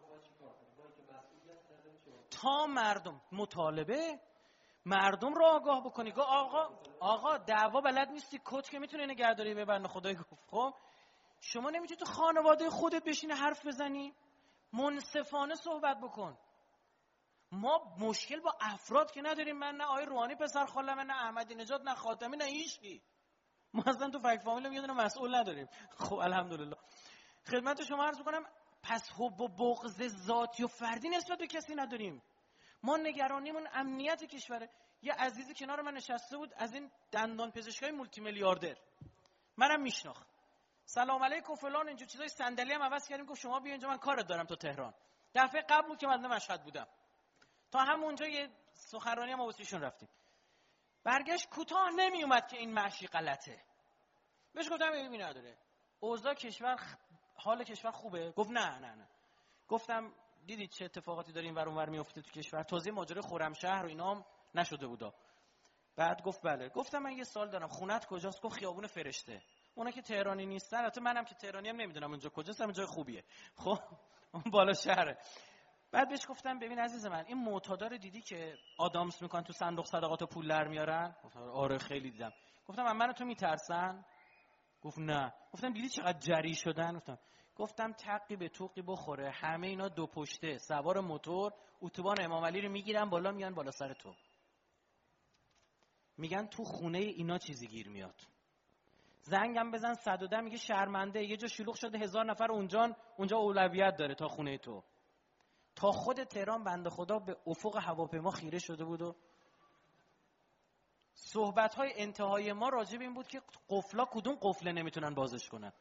تا مردم مطالبه مردم رو آگاه بکنی. گو آقا آقا دعوا بلد نیستی، کت که میتونه نگهداری ببرن. خدای گفت خب شما نمیتونی تو خانواده خودت بشینی حرف بزنی؟ منصفانه صحبت بکن. ما مشکل با افراد که نداریم. من نه آقای روحانی پسر خالمه، نه احمدی نژاد، نه خاتمی، نه هیچکی. ما اصلا تو فک فامیل یه دونه مسئول نداریم. خب الحمدلله. خدمت شما عرض کنم پس حب و بغض ذاتی و فردی نسبت به کسی نداریم. ما نگرانیمون امنیت کشوره. یه عزیزی کنار من نشسته بود از این دندان پزشکای مولتی میلیاردر، منم میشناخت. سلام علیکم فلان اینجور چیزای، صندلی هم عوض کردیم. گفت شما بیا اینجا من کارت دارم تو تهران. دفعه قبل بود که من مشهد بودم، تا همونجا یه سخنرانی ما واسهشون رفتیم. برگشت کوتاه نمی اومد که این محشی غلطه. بهش گفتم ایمی نداره، اوضاع کشور خ... حال کشور خوبه؟ گفت نه نه نه. گفتم دیدید چه اتفاقاتی داره این ور اون ور میفته تو کشور؟ تازه ماجرای خرمشهر و اینا نشده بودا. بعد گفت بله. گفتم من یه سوال دارم، خونت کجاست؟ گفت خیابون فرشته. اونا که تهرانی نیستن، البته منم که تهرانی ام نمیدونم اونجا کجاست، اما جای خوبیه. خب اون بالا شهره. بعد بهش گفتم ببین عزیز من، این معتادا رو دیدی که آدامس میکنن تو صندوق صدقات و پول در میارن؟ آره خیلی دیدم. گفتم من تو میترسن؟ گفت نه. گفتم دیدی چقدر جری شدن؟ گفتم گفتم تقی به توقی بخوره، همه اینا دو پشته سوار موتور اتوبان امام علی رو میگیرن بالا، میان بالا سر تو، میگن تو خونه اینا چیزی گیر میاد. زنگم بزن صد و ده، میگه شرمنده یه جا شلوغ شده هزار نفر اونجا اونجا اولویت داره تا خونه تو. تا خود تهران بنده خدا به افق هواپیما خیره شده بود و صحبت‌های انتهای ما راجع به این بود که قفلا کدوم قفله نمیتونن بازش کنن.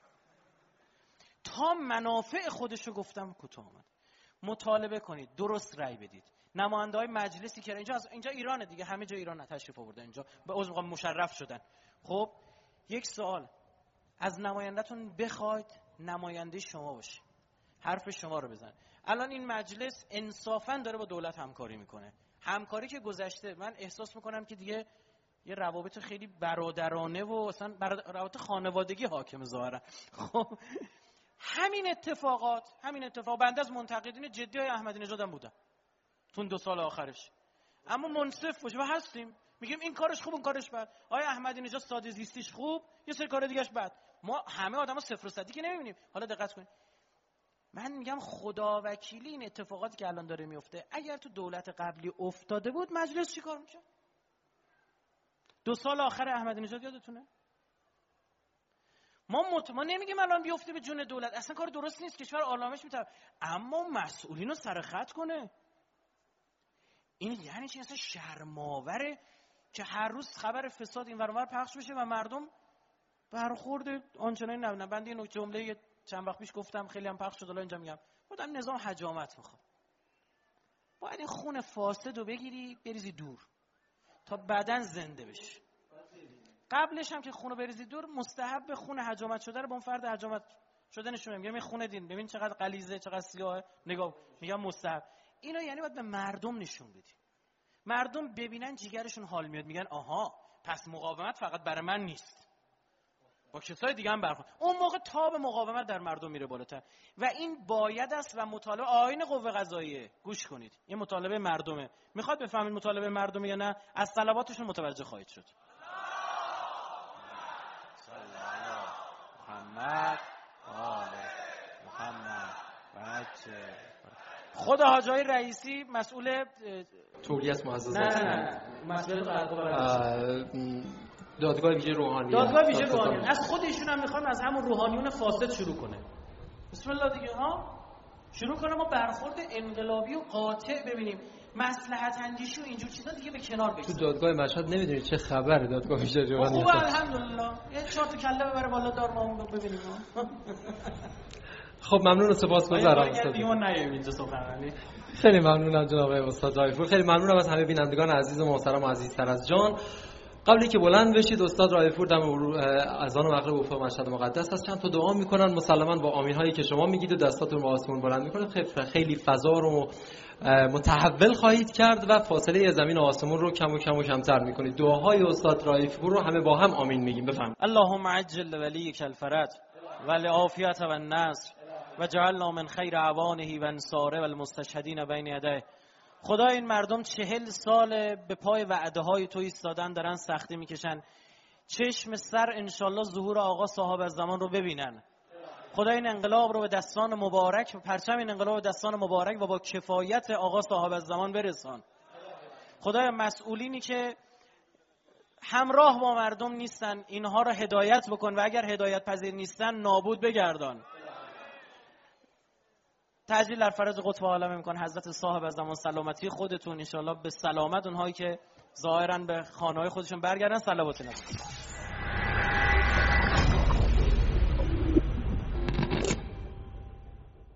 تا منافع خودشو گفتم کوتاه اومد. مطالبه کنید، درست رأی بدید. نماینده‌های مجلسی که اینجا اینجا ایرانه دیگه، همه جا ایران تشریف آورده اینجا، به عضو مقام مشرف شدن. خب یک سوال از نماینده‌تون بخواید نماینده شما باشه، حرف شما رو بزن. الان این مجلس انصافاً داره با دولت همکاری میکنه. همکاری که گذشته من احساس میکنم که دیگه یه روابط خیلی برادرانه و اصلا روابط خانوادگی حاکم ظاهرا. خب همین اتفاقات همین اتفاق بنده از منتقدین جدی های احمدی نژاد هم بودم تو دو سال آخرش، اما منصف باشه و هستیم، میگیم این کارش خوب اون کارش بد. آیا احمدی نژاد ساده زیستیش خوب، یه سری کار دیگه‌اش بد. ما همه آدما صفر و صدی که نمیبینیم. حالا دقت کنید، من میگم خدا وکیلی این اتفاقاتی که الان داره میفته اگر تو دولت قبلی افتاده بود مجلس چیکار میشه؟ دو سال آخر احمدی نژاد یادتونه؟ ما مطمئن نمیگیم الان بیفته به جون دولت، اصلا کار درست نیست، کشور آرامش میتونه، اما مسئولین رو سر خط کنه. این یعنی چی؟ اصلا شرم‌آوره که هر روز خبر فساد این ور اون ور پخش بشه و مردم برخورد آنچنانی نبینن. بنده این جمله چند وقت پیش گفتم، خیلی هم پخش شد، الان اینجا میگم، گفتم نظام حجامت میخواد. باید این خون فاسد رو بگیری بریزی دور تا بدن زنده بشه. قبلش هم که خون رو بریزی دور، مستحب خون حجامت شده رو با اون فرد حجامت شده نشون میگم این خون دین، ببین چقدر غلیظه چقدر سیاهه، نگاه میگم مستحب. اینا یعنی باید به مردم نشون بدی، مردم ببینن جیگرشون حال میاد، میگن آها پس مقاومت فقط برای من نیست، با کسای دیگه هم برخورد. اون موقع تاب مقاومت در مردم میره بالاتر و این باید است و مطالبه آیین قوه قضاییه. گوش کنید، این مطالبه مردمه. میخواد بفهمید مطالبه مردمه یا نه؟ از صلواتشون متوجه خواهید شد. محمد آل محمد بچه خود حاجی رئیسی مسئول تولیت مؤسسات، نه نه نه مسئول دادگاه ویژه روحانی، دادگاه ویژه روحانی. از خود ایشون هم میخوام از همون روحانیون فاسد شروع کنه. بسم الله دیگه ها شروع کنه، ما برخورد انقلابی و قاطع ببینیم، مصلحت اندیشی و اینجور چیزا دیگه به کنار بگذاریم. تو دادگاه مشهد نمیدونید چه خبره دادگاه ویژه روحانی؟ خوبه الحمدلله، یه چهار تا کله ببره بالا دار ما اون ببینیم. خب ممنون و سپاسگزارم استاد. دیگه ما نیایم اینجا سخنرانی. خیلی ممنونم جناب استاد رایفپور، خیلی ممنونم از همه بینندگان عزیز و محترم و عزیزتر از جان. قبلی که بلند بشید استاد رایفپور دم اذان و مغرب افق مشهد مقدس هست، چند تا دعا میکنن، مسلماً با آمین هایی که شما میگید و دستاتون به آسمون بلند میکنه خیلی فضا رو متحول خواهید کرد و فاصله زمین و آسمون رو کم و کم و کمتر میکنید. دعاهای استاد رایفپور رو همه با هم آمین میگیم. بفرمایید. اللهم عجل ولیک الفرج و العافیه و النصر و جعلنا من خیر اعوانه و انصاره و المستشهدین بین یدیه. خدا این مردم چهل سال به پای وعده های تو ایستادن، دارن سختی میکشن، چشم سر انشالله ظهور آقا صاحب الزمان رو ببینن. خدا این انقلاب رو به دستان مبارک، پرچم این انقلاب به دستان مبارک و با کفایت آقا صاحب الزمان برسان. خدای مسئولینی که همراه با مردم نیستن اینها رو هدایت بکن و اگر هدایت پذیر نیستن نابود بگردان. تجلیل در فرج قطب عالم میکن حضرت صاحب الزمان، سلامتی خودتون انشالله به سلامت اونهایی که ظاهرا به خانه‌های خودشون برگردن. صلوات نبی.